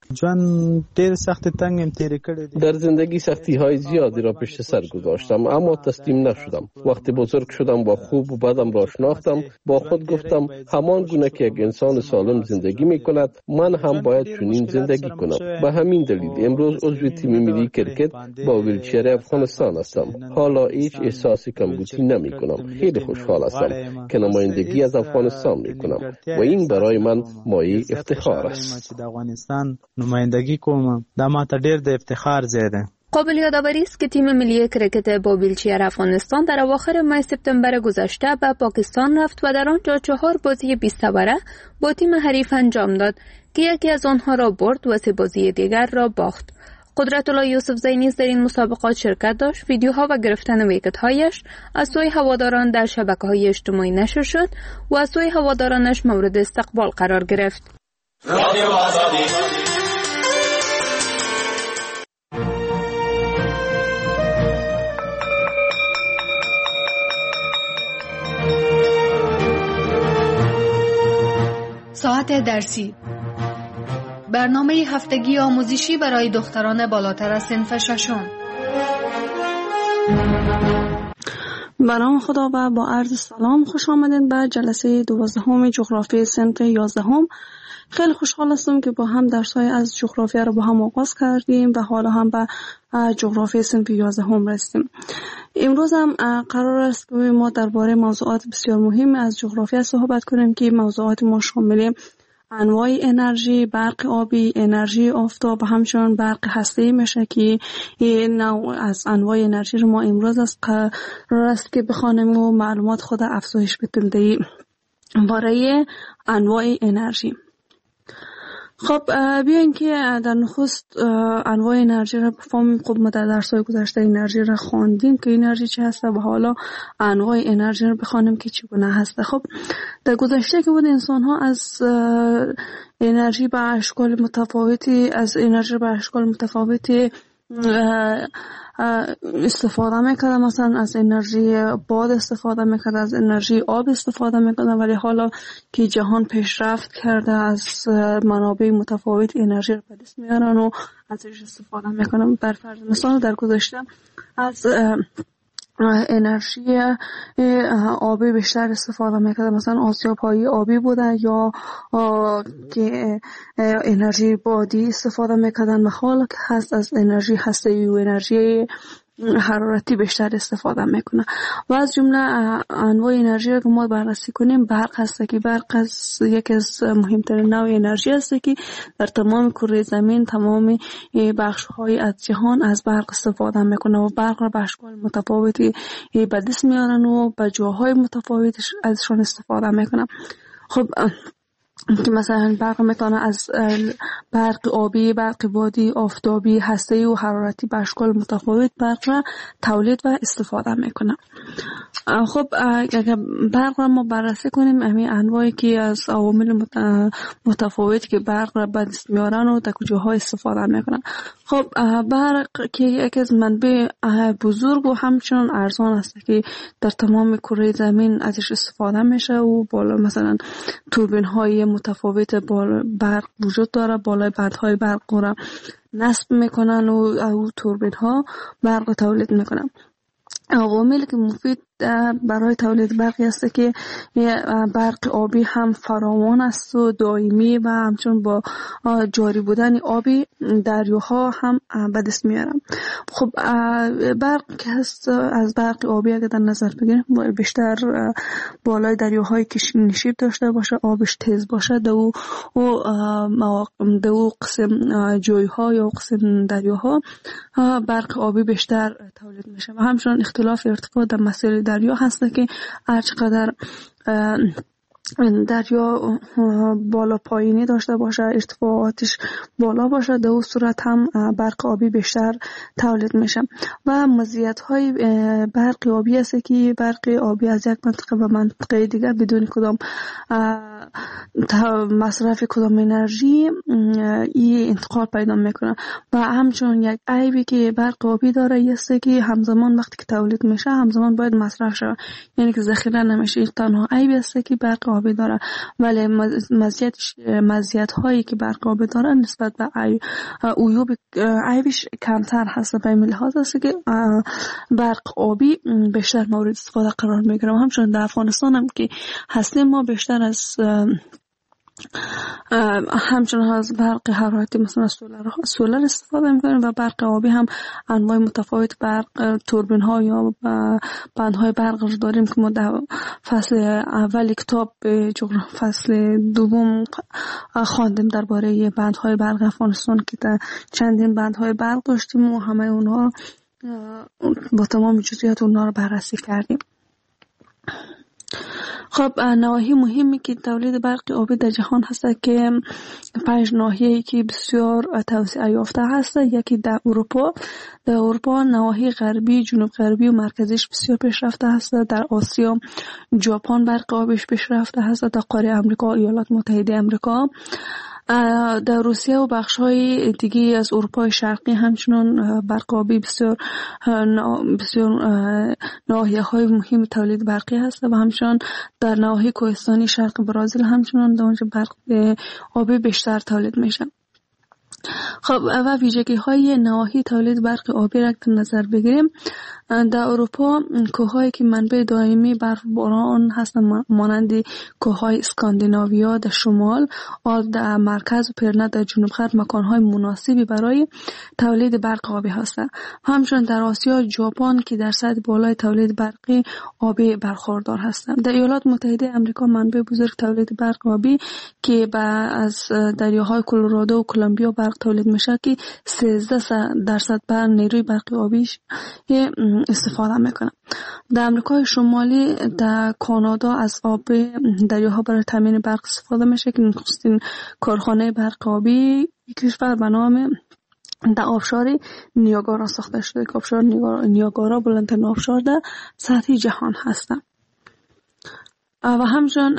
[SPEAKER 8] در زندگی سختی های زیادی را پشت سر گذاشتم اما تسلیم نشدم. وقتی بزرگ شدم با خوب و بدم را شناختم، با خود گفتم همان گونه که یک انسان سالم زندگی می کند من هم باید چنین زندگی کنم. به همین دلیل امروز عضو تیم ملی کرکت با ویلچر افغانستان هستم. حالا هیچ احساسی کمبودی نمی کنم. خیلی خوشحال هستم که نمایندگی از افغانستان می کنم و این برای من مایه افتخار است.
[SPEAKER 16] نمایندگی کوم دا ماته ډیر د افتخار ځای ده.
[SPEAKER 4] قابل یادآوری است که تیم ملی کرکت با ویلچر افغانستان در اواخر ماه سپتامبر گذشته به پاکستان رفت و در آنجا چهار بازی بیست اوره با تیم حریف انجام داد که یکی از آنها را برد و سه بازی دیگر را باخت. قدرت الله یوسف زی نیز در این مسابقات شرکت داشت. ویدیوها و گرفتن ویکت‌هایش از سوی هواداران در شبکه‌های اجتماعی نشر شد و از سوی هوادارانش مورد استقبال قرار گرفت. رادیو آزادی.
[SPEAKER 12] ساعت درسی، برنامه هفتگی آموزشی برای دختران بالاتر از صنف ششم.
[SPEAKER 17] به نام خدا و با عرض سلام خوش آمدین به جلسه دوازدهم جغرافی صنف یازدهم. خیلی خوشحال هستم که با هم درس‌های از جغرافیا رو با هم آغاز کردیم و حالا هم به جغرافی صنف یازدهم رسیدیم. امروز هم قرار است که ما درباره موضوعات بسیار مهم از جغرافیا صحبت کنیم که موضوعات ما شامل انواع انرژی، برق آبی، انرژی آفتاب و همچنین برق هسته‌ای میشه که این نوع از انواع انرژی رو ما امروز از قرار است که بخوانیم و معلومات خود افزایش بدیم برای انواع انرژی. خب بیاین که در نخست انواع انرژی را بفهمیم. خب ما در درس‌های گذشته انرژی را خواندیم که انرژی چه هست و حالا انواع انرژی را بخوانیم که چگونه هست. خب در گذشته که بود انسان‌ها از انرژی به اشکال متفاوتی از انرژی به اشکال متفاوتی استفاده میکردن، مثلا از انرژی باد استفاده میکردن، از انرژی آب استفاده میکردن، ولی حالا که جهان پیشرفت کرده از منابع متفاوت انرژی رو به دست میارن و ازش استفاده میکنن. بر فرض مثال در گذشته از انرژی آبی بیشتر استفاده میکرد، مثلا آسیاب‌های آبی بوده یا که انرژی بادی استفاده میکردن و حالا که هست از انرژی هسته‌ای و انرژی حرارتی بیشتر استفاده میکنه. و از جمله انواع انرژی را که ما بررسی کنیم برق هست که برق از یکی از مهمترین نوع انرژی است که در تمام کره زمین تمام بخش های از جهان از برق استفاده میکنه و برق را به اشکال متفاوتی به دست میارن و به جاهای متفاوتی ازشون استفاده میکنه. خب که مثلا برق میتونه از برق آبی، برق بادی، آفتابی، هسته‌ای و حرارتی به اشکال متفاوت برق را تولید و استفاده میکنه. خب اگر برق را ما بررسی کنیم، همین انواعی که از عوامل متفاوتی که برق را به دست میارن و در کجاها استفاده میکنن. خب برق که یکی از منبع بزرگ و همچنان ارزان است که در تمام کره زمین ازش استفاده میشه و بالا مثلا توربین های متفاوت برق وجود داره، بالای بندهای برق را نصب میکنن و او توربین ها برق تولید میکنن. عواملی که مفید برای تولید برق است که برق آبی هم فراوان است و دائمی و همچون با جاری بودن آبی دریاها هم به دست میارن. خب برق که هست از برق آبی اگر در نظر بگیریم بیشتر بالای دریاهایی که نشیب داشته باشه، آبش تیز باشه، دو دو قسم جایها یا قسم دریاها برق آبی بیشتر تولید میشه و همچنان اختلاف ارتفاع در مسیر دریا هست که هر چقدر دریا بالا پایینی داشته باشه، ارتفاعاتش بالا باشه، در اون صورت هم برق آبی بیشتر تولید میشه. و مزیت‌های برق آبی است که برق آبی از یک منطقه به منطقه دیگر بدون کدام مصرف کدام انرژی این انتقال پیدا میکنه. و همچنین یک عیبی که برق آبی داره است که همزمان وقتی که تولید میشه همزمان باید مصرف شه، یعنی که ذخیره نمیشه. این تنها عیبی است که برق آبی داره، ولی مزیت مزیت هایی که برق آبی داره نسبت به عیوب عیبش کمتر هست. به این لحاظ است که برق آبی بیشتر مورد استفاده قرار میگیره. و همچنین در افغانستان هم که هستیم ما بیشتر از همچنین از برق حرارتی مثلا سولر سولر استفاده میکنیم و برق آبی هم انواع متفاوت برق توربین ها یا بند های برق رو داریم که ما در فصل اول کتاب فصل دوم خواندیم درباره بند های برق افغانستان که در چندین بند های برق داشتیم و همه اونها با تمام جزئیات اونها رو بررسی کردیم. خب نواحی مهمی که تولید برق آبی در جهان هست که پنج ناحیه‌ای که بسیار توسعه یافته هست. یکی در اروپا، در اروپا نواحی غربی، جنوب غربی و مرکزیش بسیار پیشرفته هست. در آسیا ژاپن برق آبیش پیشرفته هست. در قاره آمریکا، ایالات متحده آمریکا. در روسیه و بخش‌های دیگه از اروپای شرقی همچنان برق آبی بسیار بسیار ناحیه‌های مهم تولید برقی هست و همچنان در نواحی کوهستانی شرق برزیل همچنان در اونجا برق آبی بیشتر تولید میشه. خب و ویژگی‌های نواحی تولید برق آبی را در نظر بگیریم، در اروپا کوه‌هایی که منبع دائمی برف باران هستند مانند کوه‌های اسکاندیناویا در شمال و در مرکز و پیرنه در جنوب غرب مکان‌های مناسبی برای تولید برق آبی هستند. همچنین در آسیا ژاپن که در سطح بالای تولید برق آبی برخوردار هستند. در ایالات متحده آمریکا منبع بزرگ تولید برق آبی که از دریاهای کلرادو و کلمبیا برق تولید میشه که سیزده درصد بر نیروی برق آبیش استفاده میکنه. در امریکای شمالی در کانادا از آب دریاها برای تامین برق استفاده میشه که نخستین کارخانه برق آبی کشور به نام در آبشار نیاگارا ساخته شده که آبشار نیاگارا بلندترین آبشار در سطح جهان هست. و همچنین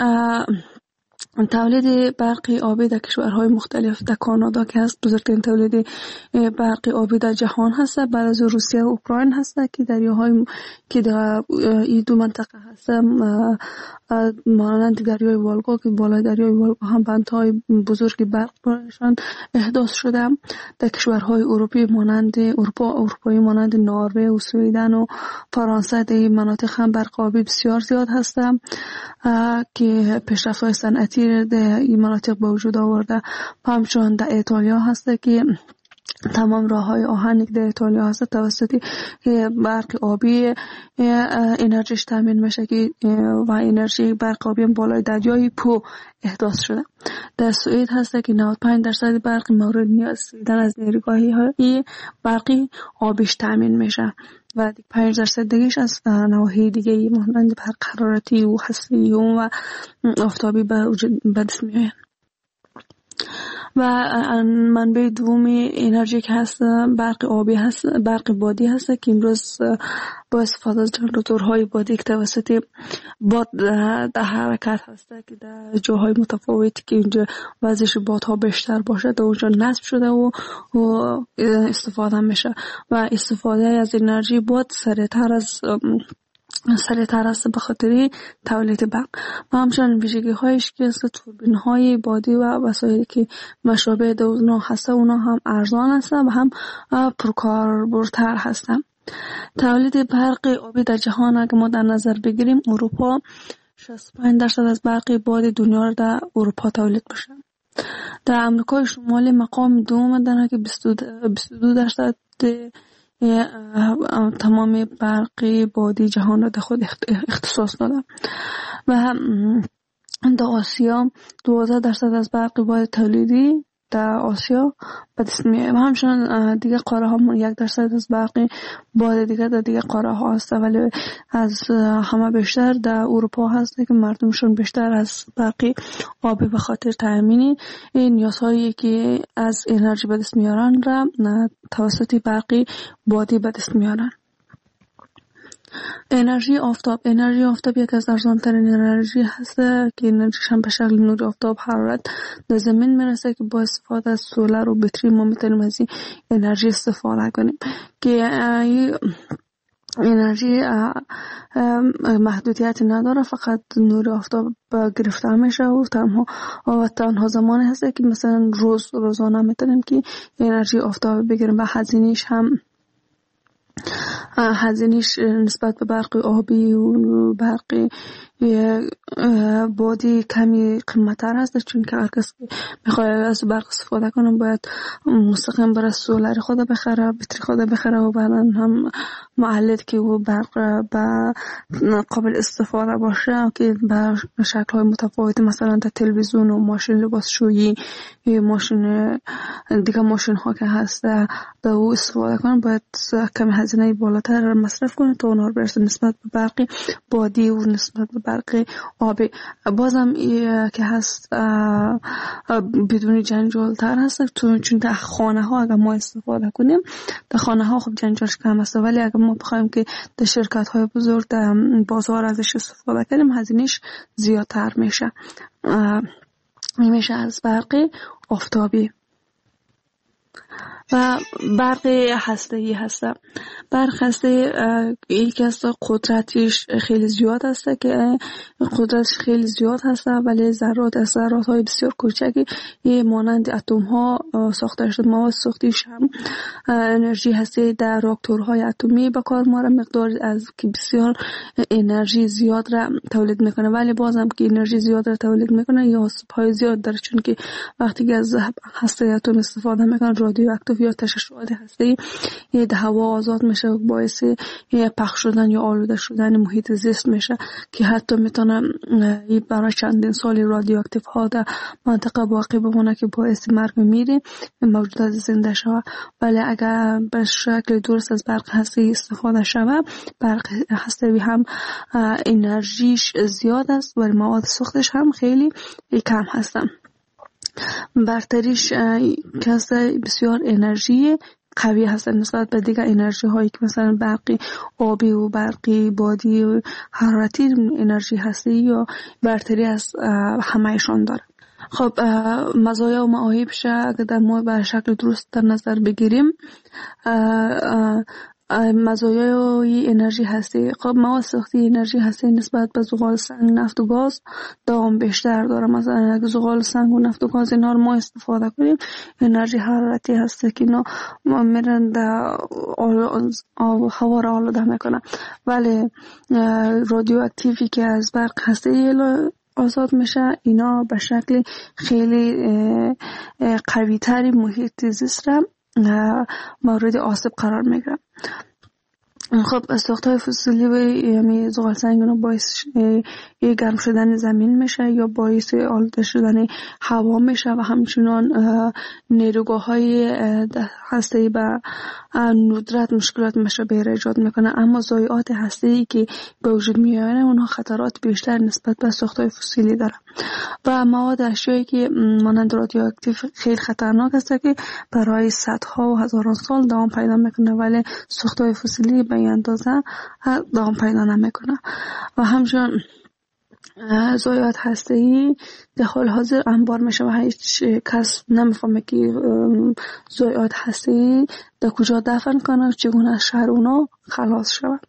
[SPEAKER 17] تولید برق آبی در کشورهای مختلف، در کانادا که هست بزرگترین تولید برق آبی در جهان هست، بعد از روسیه و اوکراین هست که دریاهای که در این دو منطقه هست مانند دریای والگا که بالای دریای والگا هم بندهای بزرگی برق برایشان احداث شده. در کشورهای اروپی مانند اروپا اروپایی مانند نروژ و سوئدن و فرانسه در این مناطق هم برق آبی بسیار زیاد هست که پیشرفت‌های صنعتی در این مناطق به وجود آورده. همچنین در ایتالیا هست که تمام راه‌های آهن در ایتالیا هست توسط برق آبی انرژیش تامین میشه که و انرژی برق آبی بالای دریای پو احداث شده. در سوئد هست که نود و پنج درصد برق مورد نیاز دیدن از نیروگاهی برقی آبیش تامین میشه و پنج درصد دیگه‌اش از نواحی دیگه مانند برق حرارتی و هسته‌ای و آفتابی به دست میاد. و منبع دومی انرژی که هست برق آبی هست، برق بادی هست که امروز با استفاده از جنراتورهای بادی که توسط باد در حرکت هست که در جاهای متفاوتی که اینجا وزش بادها بیشتر باشه در اونجا نصب شده و, و استفاده میشه و استفاده از انرژی باد سریعتر از سریعتر است به خاطر تولید برق و همچنین ویژگی هایش که است توربین های بادی و وسایلی که مشابه اونا هست اونا هم ارزان هستن و هم پرکاربردتر هستن. تولید برق آبی در جهان اگه ما در نظر بگیریم اروپا شصت و پنج درصد از برق باد دنیا را در اروپا تولید میشه. در امریکای شمالی مقام دوم دارن که بیست و دو درصد تمام برق بادی جهان را در خود اختصاص دادن و در آسیا دوازده درصد از برق باد تولیدی در آسیا به دست میاد و همچنین دیگه قاره ها یک درصد از برق باد دیگه در دیگه قاره ها هست ولی از همه بیشتر در اروپا هست که مردمشون بیشتر از برق آبی به خاطر تامین این نیازهایی که از انرژی به دست میارن را توسط برق بادی به دست میارن. انرژی آفتاب انرژی آفتاب یک از ارزان‌ترین انرژی هست که انرژیش هم به شکل نور آفتاب حرارت در زمین میرسه که با استفاده از سولر و بطری ما میتونیم از این انرژی استفاده کنیم که انرژی محدودیتی نداره، فقط نور آفتاب گرفته میشه و تنها و تنها زمانی هست که مثلا روز روزانه میتونیم که انرژی آفتاب بگیریم و هزینه‌اش هم هزینه‌اش نسبت به برق آبی و برق بادی کمی قیمت‌تر هست چون که هر کس که میخواد از برق استفاده کنه باید مستقیم برای سولر خود بخره، بطری خود بخره و بعدن هم معلد که و برق به قابل استفاده باشه که به شکل‌های متفاوتی مثلا در تلویزیون و ماشین لباسشویی ماشین دیگه ماشین ها که هست در او استفاده کنه باید کمی هزینه بالاتر مصرف کنه تا اونها برسه نسبت به برق بادی و نسبت به برق آبی. بازم که هست بدون جنجال تر هست، چون در خانه ها اگر ما استفاده کنیم، در خانه ها خب جنجالش کم است، ولی اگر ما بخوایم که در شرکت های بزرگ در بازار ازش استفاده کنیم هزینه‌اش زیادتر میشه. میشه از برق آفتابی و برق هسته‌ای هست. برق هسته‌ای یکی از قدرتش خیلی زیاد هست که قدرتش خیلی زیاد هست، ولی ذرات از ذرات های بسیار کوچکی مانند اتم ها ساخته شده. مواد ساختیش هم انرژی هسته‌ای در راکتورهای اتمی به کار میبره، مقدار از که بسیار انرژی زیاد را تولید میکنه، ولی بازم که انرژی زیاد را تولید میکنه یا آسیب‌های زیاد داره، چون که وقتی که از هسته اتم استفاده میکنن رادیواکتیو یا تشعشعات هسته‌ای در هوا آزاد میشه و باعث پخش شدن یا آلوده شدن محیط زیست میشه که حتی میتونه برای چندین سال رادیواکتیو ها در منطقه باقی بمونه که باعث مرگ میره موجودات زنده شود. ولی اگر به شکل درست از برق هسته‌ای استفاده شود، برق هسته‌ای هم انرژیش زیاد است ولی مواد ساختش هم خیلی کم هستن. برتریش که بسیار انرژی قوی هست نسبت به دیگر انرژی هایی که مثلا برقی آبی و برقی بادی و حرارتی انرژی هستی یا برتری از همهشان داره. خب مزایا و معایبش اگر در ما به شکل درست در نظر بگیریم، مزایای انرژی هستی، خب مواد ساختی انرژی هستی نسبت به زغال سنگ، نفت و گاز دوام بیشتر داره. مثلا اگه زغال سنگ و نفت و گاز اینا رو ما استفاده کنیم، انرژی حرارتی هستی که اینا میرن در هوا را آلوده میکنن، ولی رادیواکتیوی که از برق هستی آزاد میشه اینا به شکل خیلی قوی تری محیط زیست را مورد آسیب قرار میگیره. خب ساخت‌های فسیلی و یعنی زغال سنگ رو باعث گرم شدن زمین میشه یا باعث آلوده شدن هوا میشه و همچنان نیروگاه‌های هسته‌ای به ندرت مشکلات مشابه ایجاد میکنه. اما ضایعات هسته‌ای که به وجود میاد اونها خطرات بیشتر نسبت به ساخت‌های فسیلی داره و مواد اشیایی که مانند رادیواکتیو خیلی خطرناک است که برای صدها و هزاران سال دوام پیدا میکنه، ولی ساخت‌های فسیلی به این اندازه دوام پیدا نمیکنه. و همچنان ضایعات هسته‌ای در حال حاضر انبار میشه و هیچ کس نمیفهمه که ضایعات هسته‌ای در کجا دفن کنه و چگونه از شهر اونا خلاص شود.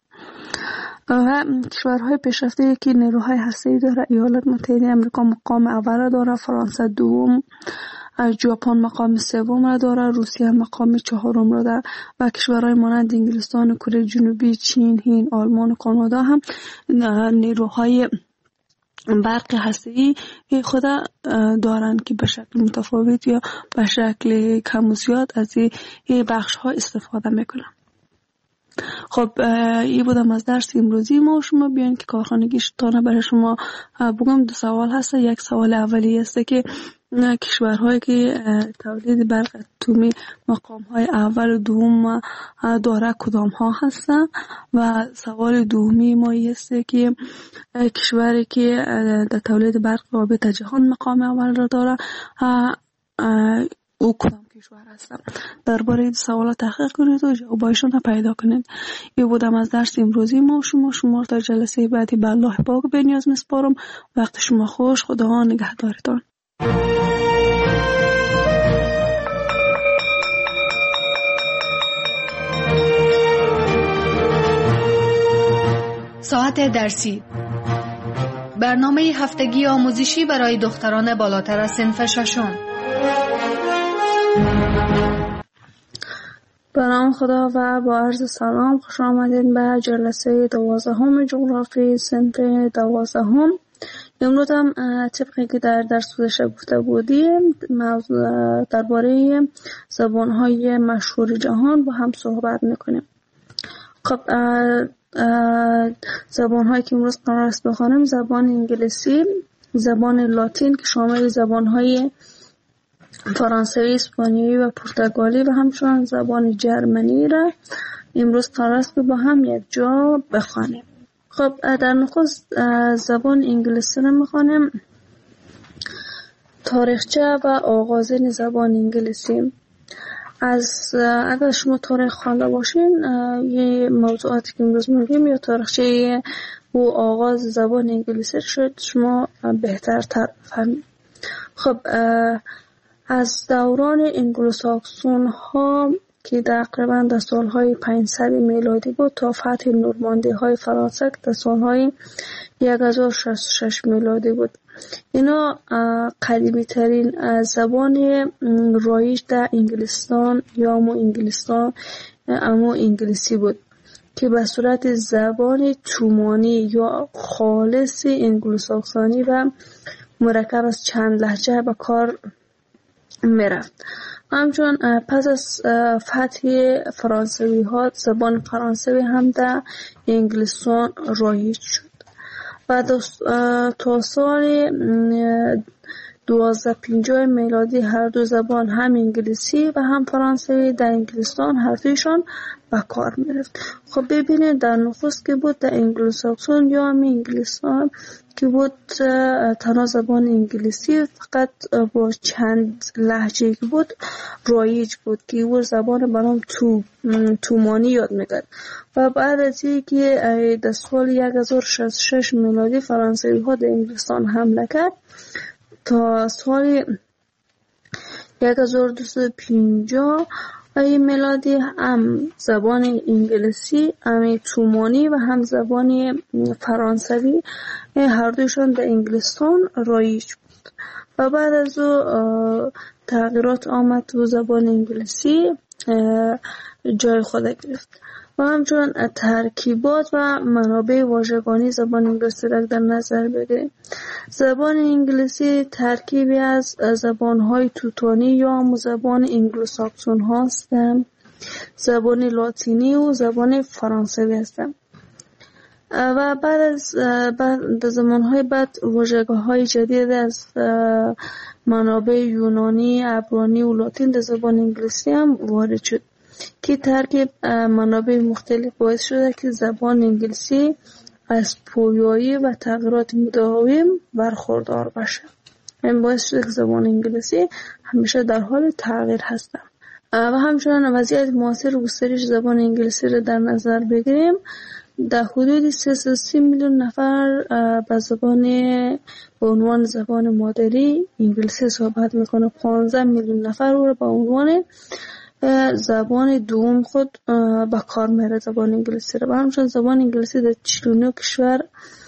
[SPEAKER 17] و کشورهای پیشرفته که نیروهای هسته‌ای داره، ایالات متحده آمریکا مقام اول داره، فرانسه دوم، ژاپن مقام سوم را داره، روسیه مقام چهارم را داره و کشورهای مانند انگلستان، کره جنوبی، چین، هند، آلمان و کانادا هم نیروهای برق هسته‌ای خود دارن که به شکل متفاوت یا به شکل کم و زیاد از این بخش ها استفاده میکنن. خب این بودم از درس امروزی ما. شما بیان که کارخانگی شتانه برای شما بگم. دو سوال هست. یک سوال اولی است که کشورهایی که تولید برق اتمی مقام های اول و دوم داره کدام ها هستن و سوال دومی ما است که کشوری که در تولید برق آبی در جهان مقام اول را داره او کدام کشور هستن. درباره این سوالات تحقیق کنید و جوابایشون را پیدا کنید. این بودم از درس امروزی ما. شما شما تا جلسه بعدی به الله پاک بنیاز میسپارم. وقت شما خوش. خدا نگهدارتان.
[SPEAKER 12] ساعت درسی، برنامه هفتگی آموزشی برای دختران بالاتر از صنف ششم.
[SPEAKER 17] به نام خدا و با عرض سلام خوش آمدید به جلسه دوازدهم جغرافی صنف دوازدهم. امروز هم طبقی که در درس گذشته گفته بودیم موضوع درباره زبان‌های مشهور جهان با هم صحبت می‌کنیم. خب زبان‌هایی که امروز قرار است بخوانیم زبان انگلیسی، زبان لاتین که شامل زبان‌های فرانسوی، اسپانیایی و پرتغالی و همچنین زبان جرمنی را امروز قرار است با هم یک جا بخوانیم. خب در نخست زبان انگلیسی رو میخوانیم. تاریخچه و آغازین زبان انگلیسی. از اگر شما تاریخ خوانده باشین یه موضوعاتی که امروز میگیم یا تاریخچه و آغاز زبان انگلیسی شد شما بهتر تر فهمید. خب از دوران انگلوساکسون ها که تقریبا در سالهای پانصد میلادی بود تا فتح نورماندی های فرانسه در سالهای هزار و شصت و شش میلادی بود. اینا قدیمی ترین زبان رایج در انگلستان یا امو انگلستان امو انگلیسی بود که به صورت زبان تومانی یا خالص انگلوساکسونی و مرکب از چند لهجه به کار میرفت. همچون پس از فتح فرانسوی ها زبان فرانسوی هم در انگلستان رایج شد و تا سال دوازده پنجاه میلادی هر دو زبان هم انگلیسی و هم فرانسوی در انگلستان هر دویشان به کار میرفت. خب ببینید در نخست که بود در انگلوساکسون یا هم انگلستان که بود تنها زبان انگلیسی فقط با چند لهجه که بود رایج بود که او زبان برام تو تومانی یاد میکرد و بعد از اینکه در سال هزار و شصت و شش میلادی فرانسوی ها در انگلستان حمله کرد تا سال هزار و دویست و پنجاه میلادی هم زبان انگلیسی هم تومانی و هم زبان فرانسوی هر دوشان در انگلستان رایج بود و بعد از او تغییرات آمد تو زبان انگلیسی جای خود گرفت و همچنان ترکیبات و منابع واژگانی زبان انگلیسی را در نظر بگیریم. زبان انگلیسی ترکیبی از زبان‌های توتانی یا هم زبان انگلوساکسون هاست، زبان لاتینی و زبان فرانسوی هستند و بعد از بعد زمانهای بعد واژگاه‌های جدید از منابع یونانی، عبرانی و لاتین در زبان انگلیسی هم وارد شد که ترکیب منابع مختلف باعث شده که زبان انگلیسی از پویایی و تغییرات مداوم برخوردار باشه. این باعث شده که زبان انگلیسی همیشه در حال تغییر هست. و همچنان وضعیت معاصر و گسترش زبان انگلیسی را در نظر بگیریم. در حدود سیصد و سی میلیون نفر به زبان به عنوان زبان مادری انگلیسی صحبت میکنه. پانزده میلیون نفر رو به عنوان زبان دوم خود به کار میره زبان انگلیسی را. و همچنان زبان انگلیسی در چهل و نه کشور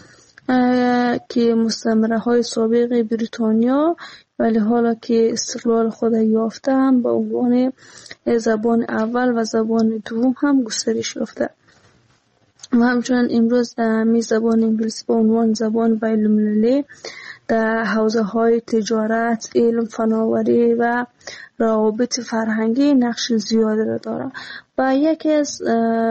[SPEAKER 17] که مستعمره های سابق بریتانیا ولی حالا که استقلال خود یافته هم به عنوان زبان اول و زبان دوم هم گسترش یافته. و همچنان امروز می زبان انگلیسی به عنوان زبان بین‌المللی در حوزه های تجارت، علم، فناوری و روابط فرهنگی نقش زیادی را دارد. و یکی از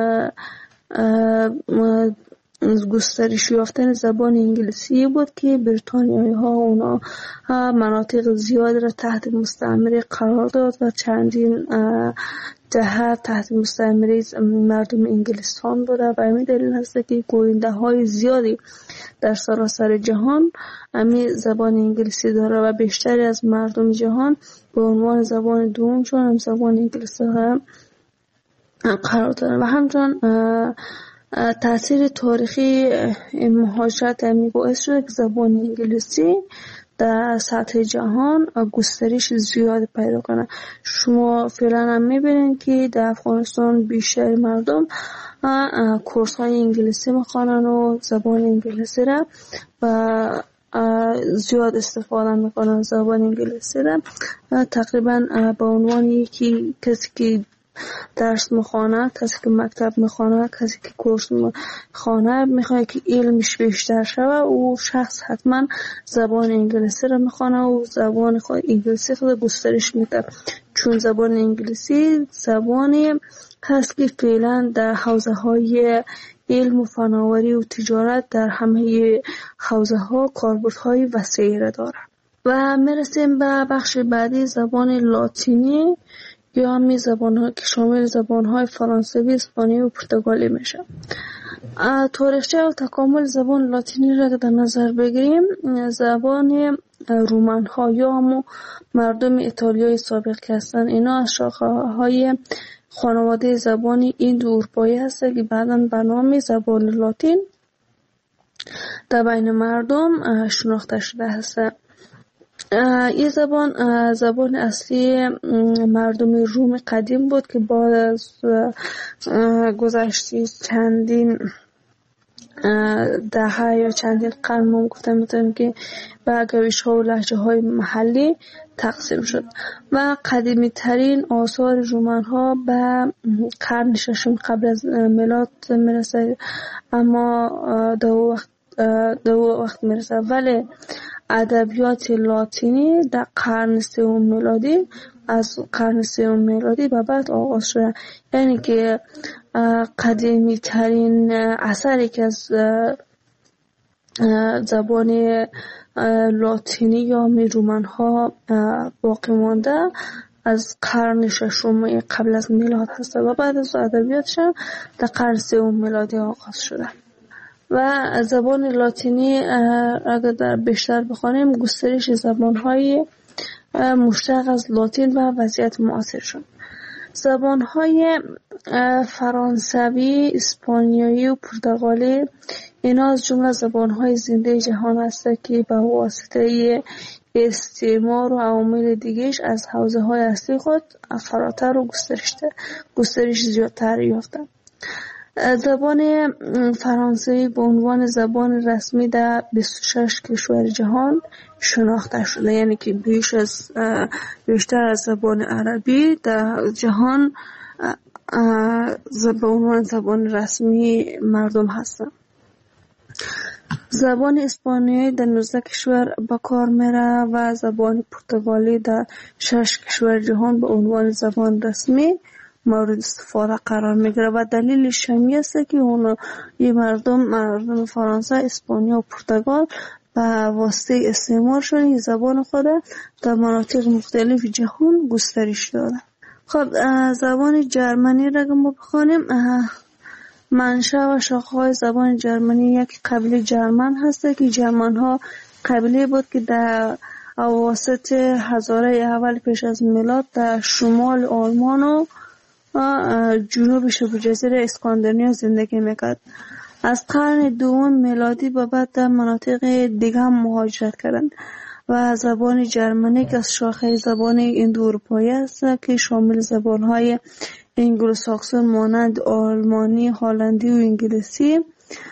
[SPEAKER 17] گسترش یافتن زبان انگلیسی بود که بریتانیایی ها اونا مناطق زیادی را تحت مستعمره قرار داد و چندین دهه تحت مستعمره مردم انگلستان بوده و همین دلیل هست که گوینده های زیادی در سراسر جهان همین زبان انگلیسی داره و بیشتری از مردم جهان به عنوان زبان دوم چون هم زبان انگلیسی هم قرار داره. و همچنان تأثیر تاریخی مهاجرت می باعث شده که زبان انگلیسی در سطح جهان گسترش زیاد پیدا کنه. شما فعلا هم میبینید که در افغانستان بیشتر مردم کورس های انگلیسی میخوانن و زبان انگلیسی را و زیاد استفاده میکنن. زبان انگلیسی را تقریبا به عنوان یکی کسی که درس میخوانه، کسی که مکتب میخوانه، کسی که کورس میخوانه میخواد که علمش بیشتر شود و شخص حتما زبان انگلیسی را میخوانه و زبان خود انگلیسی خود گسترش میده چون زبان انگلیسی زبانی هست که فعلا در حوزه های علم و فناوری و تجارت در همه حوزه ها کاربردهای وسیعی را داره. و میرسیم به بخش بعدی زبان لاتینی یا همی زبان ها که شامل زبان های فرانسوی، اسپانیایی و پرتغالی میشه. تاریخچه و تکامل زبان لاتینی را در نظر بگیریم، زبان رومن ها یا همون مردم ایتالیای سابق که هستند، اینا از شاخه های خانواده زبان ایندو اروپایی هست که بعداً به نام زبان لاتین در بین مردم شناخته شده است. این زبان زبان اصلی مردم روم قدیم بود که بعد از گذشته چندین دهه یا چندین قرن ما گفته میتونیم که به گویش ها و لهجه های محلی تقسیم شد و قدیمی ترین آثار رومن ها به قرن ششم قبل از میلاد میرسه، اما دو وقت دو وقت میرسه، ولی ادبیات لاتینی در قرن سوم میلادی از قرن سوم میلادی به بعد آغاز شده، یعنی که قدیمی ترین اثری که از زبان لاتینی یا رومن ها باقی مانده از قرن ششم قبل از میلاد هست و بعد از ادبیاتش در قرن سوم میلادی آغاز شده. و زبان لاتینی اگر در بیشتر بخوانیم گسترش زبان‌های مشتق از لاتین و وضعیت معاصرشون. زبان‌های فرانسوی، اسپانیایی و پرتغالی اینا از جمله زبان‌های زنده جهان هستند که به واسطه استعمار و عوامل دیگه‌اش از حوزه‌های اصلی خود فراتر و گسترش گسترش زیادتر یافتند. زبان فرانسوی به عنوان زبان رسمی در بیست و شش کشور جهان شناخته شده، یعنی که بیش از بیشتر از زبان عربی در جهان به عنوان زبان رسمی مردم هستند. زبان اسپانیایی در نوزده کشور به کار میره و زبان پرتغالی در شش کشور جهان به عنوان زبان رسمی مورد استفاده قرار میگیره و دلیلش همی است که اون این مردم مردم فرانسه، اسپانیا و پرتغال به واسطه استعمار شدن زبان خود در مناطق مختلف جهان گسترش داده. خب زبان جرمنی را ما بخوانیم، منشأ و شاخه‌های زبان جرمنی یک قبیله جرمن هست که جرمن ها قبیله بود که در اواسط هزاره اول پیش از میلاد در شمال آلمان و جنوب شبه جزیره اسکاندیناویا زندگی میکرد. از قرن دوم میلادی به بعد در مناطق دیگه هم مهاجرت کردند و زبان جرمنی که از شاخه زبان ایندو اروپایی است که شامل زبانهای انگلو ساکسون مانند آلمانی، هلندی و انگلیسی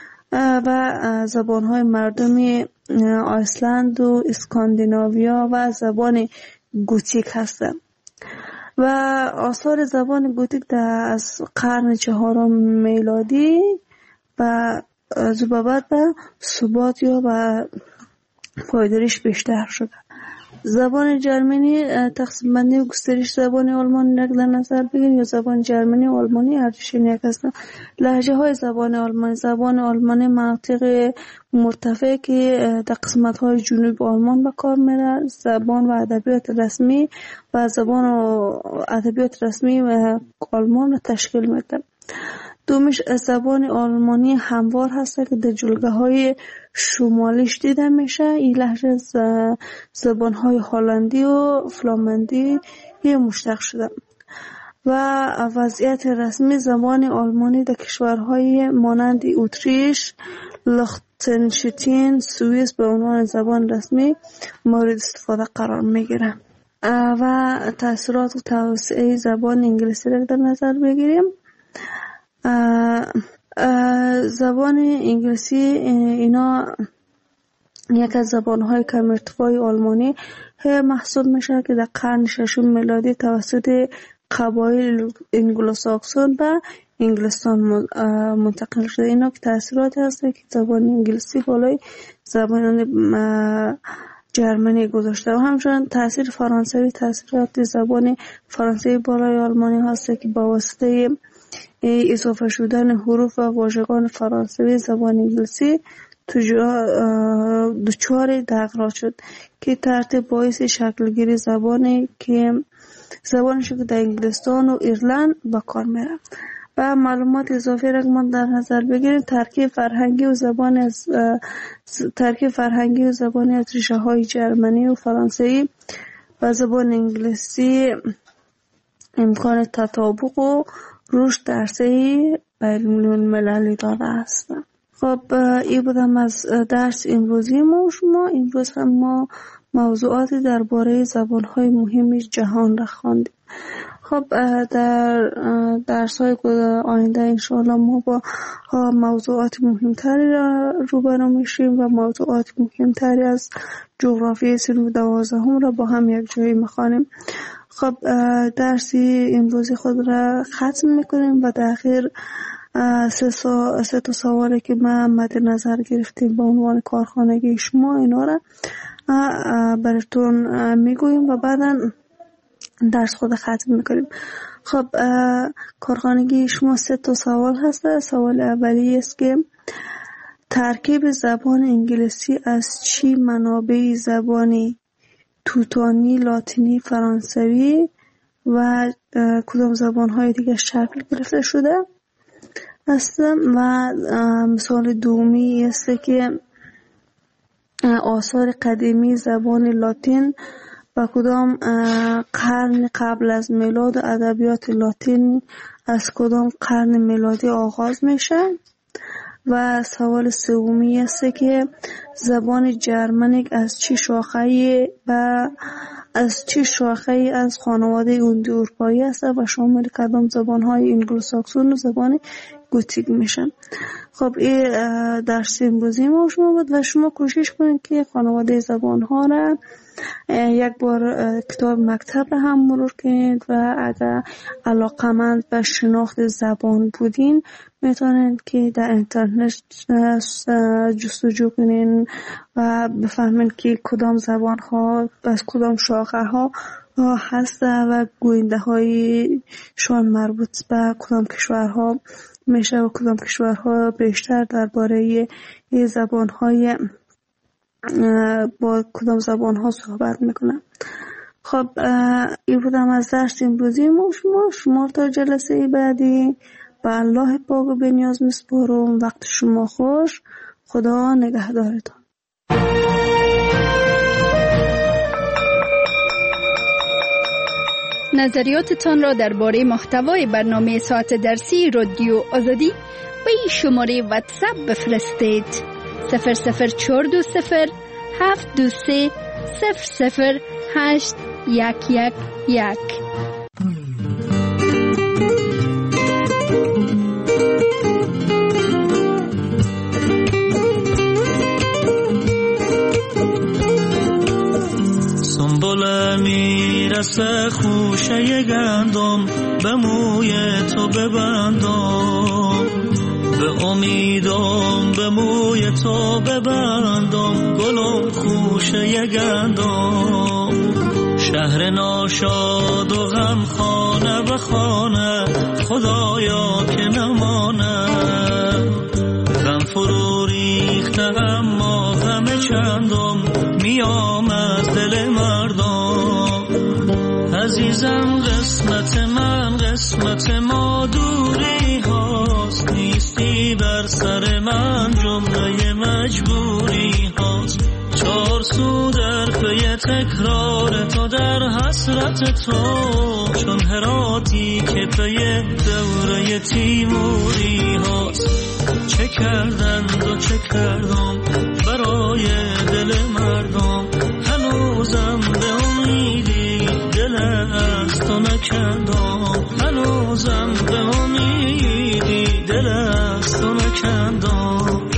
[SPEAKER 17] و زبانهای مردم آیسلند و اسکاندیناویا و زبان گوتیک هستند. و آثار زبان گوتیک در از قرن چهارم میلادی و از بعد به ثبات یا به پایداریش بیشتر شده. زبان جرمنی تقسیم بندی و گسترش زبان آلمانی را در نظر بگیریم یا زبان جرمنی و آلمانی ارتشین یک هستند. لهجه های زبان آلمانی، زبان آلمانی مناطق مرتفع که در قسمت های جنوب آلمان به کار میره، زبان و ادبیات رسمی و زبان و ادبیات رسمی و آلمان را تشکیل میده. دومش زبان آلمانی هموار هست که در جلگه های شمالیش دیده میشه. این لهجه از زبان های هلندی و فلامندی مشتق شده و وضعیت رسمی زبان آلمانی در کشورهای مانند اتریش، لیختنشتین، سوئیس به عنوان زبان رسمی مورد استفاده قرار میگیره. و تاثیرات و توسعه زبان انگلیسی را در نظر بگیریم. زبان انگلیسی اینا یک از زبانهای کم ارتفاع آلمانی محسوب میشه که در قرن ششم میلادی توسط قبایل انگلو ساکسون به انگلستان منتقل شده. اینا که تاثیراتی هست که زبان انگلیسی بالای زبان جرمنی گذاشته و همچنین تاثیر فرانسوی تاثیرات زبان فرانسوی بالای آلمانی هست که با واسطه اضافه شدن حروف و واژگان فرانسوی زبان انگلیسی دچار تغییرات شد که ترتیب باعث شکلگیری زبانی که زبانش که در انگلستان و ایرلند به کار میره و معلومات اضافی را ما در نظر بگیریم، ترکیب فرهنگی و زبان از ترکیب فرهنگی و زبانی از ریشه های جرمنی و فرانسوی و زبان انگلیسی امکان تطابق و رشد درسی بین المللی داده است. خب این بودم از درس امروزی ما. شما امروز هم ما موضوعاتی درباره زبان‌های مهم جهان را خواندیم. خب در درس‌های آینده انشاءالله ما با موضوعات مهمتری را روبرو میشیم و موضوعات مهمتری از جغرافیای صنف دوازدهم را با هم یک جایی میخوانیم. خب درسی امروزی خود را ختم میکنیم و در اخیر سه, سا... سه تا سوالی که ما مد نظر گرفتیم به عنوان کارخانگی شما اینا را براتون میگوییم و بعدا درس خود ختم میکنیم. خب کارخانگی شما سه تا سوال هست. سوال اولی است که ترکیب زبان انگلیسی از چی منابع زبانی توتانی، لاتینی، فرانسوی و کدام زبان‌های دیگه شکل گرفته شده است؟ و مثال دومی است که آثار قدیمی زبان لاتین و کدام قرن قبل از میلاد و ادبیات لاتین از کدام قرن میلادی آغاز میشه؟ و سوال سومی است که زبان جرمنیک از چه شاخه‌ای و از چه شاخه‌ای از خانواده اروپایی است و شامل کدام زبان‌های انگلوساکسون و زبان گوتیک میشن؟ خب این درس امروزی ما شما بود و شما کوشش کنید که خانواده زبان‌ها را یک بار کتاب مکتب را هم مرور کنید و اگر علاقمند به شناخت زبان بودین میتونید که در اینترنت جستجو کنین و بفهمید که کدام زبان ها از کدام شاخه ها هست و گوینده های شان مربوط به کدام کشورها میشه و کدام کشورها بیشتر درباره زبان های با کدام زبان ها صحبت میکنن. خب این بودم از درس امروزی ما. شما شما تا جلسه بعدی به الله پاک و بنیاز میسپارم. وقت شما خوش. خدا نگهدارتان.
[SPEAKER 18] نظریاتتان را درباره محتوای برنامه ساعت درسی رادیو آزادی به این شماره واتساپ بفرستید: صفر صفر چهار دو صفر هفت دو سه صفر صفر هشت یک یک یک.
[SPEAKER 19] سنبله میرسه خوشه گندم به موی تو ببندم، به امیدم به موی تو ببندم، گلم خوشه گندم. شهر ناشاد و غم خانه به خانه، خدایا که نمانه. غم فرو ریخته اما غم چندم، میام از دل مردم. عزیزم قسمت من قسمت ما دوری هاست، نیستی بر سر من جمله مجبوری هاست. چار سو در پی تکرار تو در حسرت تو، چون هراتی که پی دوره تیموری هاست. چه کردند و چه کردم برای دل مردم، هنوزم به امیدی دل از تو نکندم. هنوزم به امیدی دل از تو نکندم.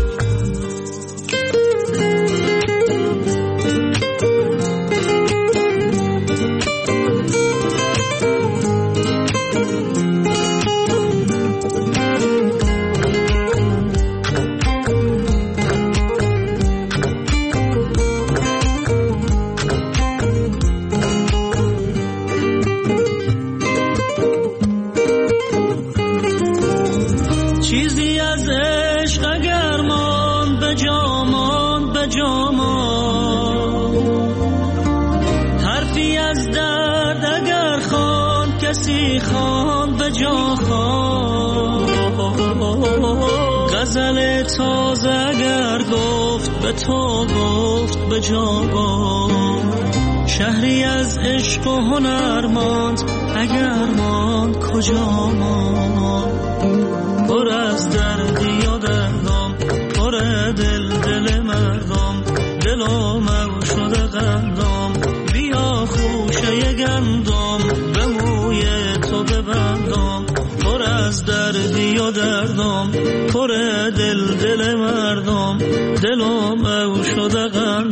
[SPEAKER 19] کسی خوان به جا خوان، غزل تازه اگر گفت به تو گفت به جا گفت. شهری از عشق و هنر ماند اگر ماند کجا ماند. پر از دردی و دردم، پر دل دل مردم، دلم او شده قندم. بیا خوشه گندم به موی تو ببندم. پر از دردی و دردم، پر دل دل مردم، دلم او شده قندم.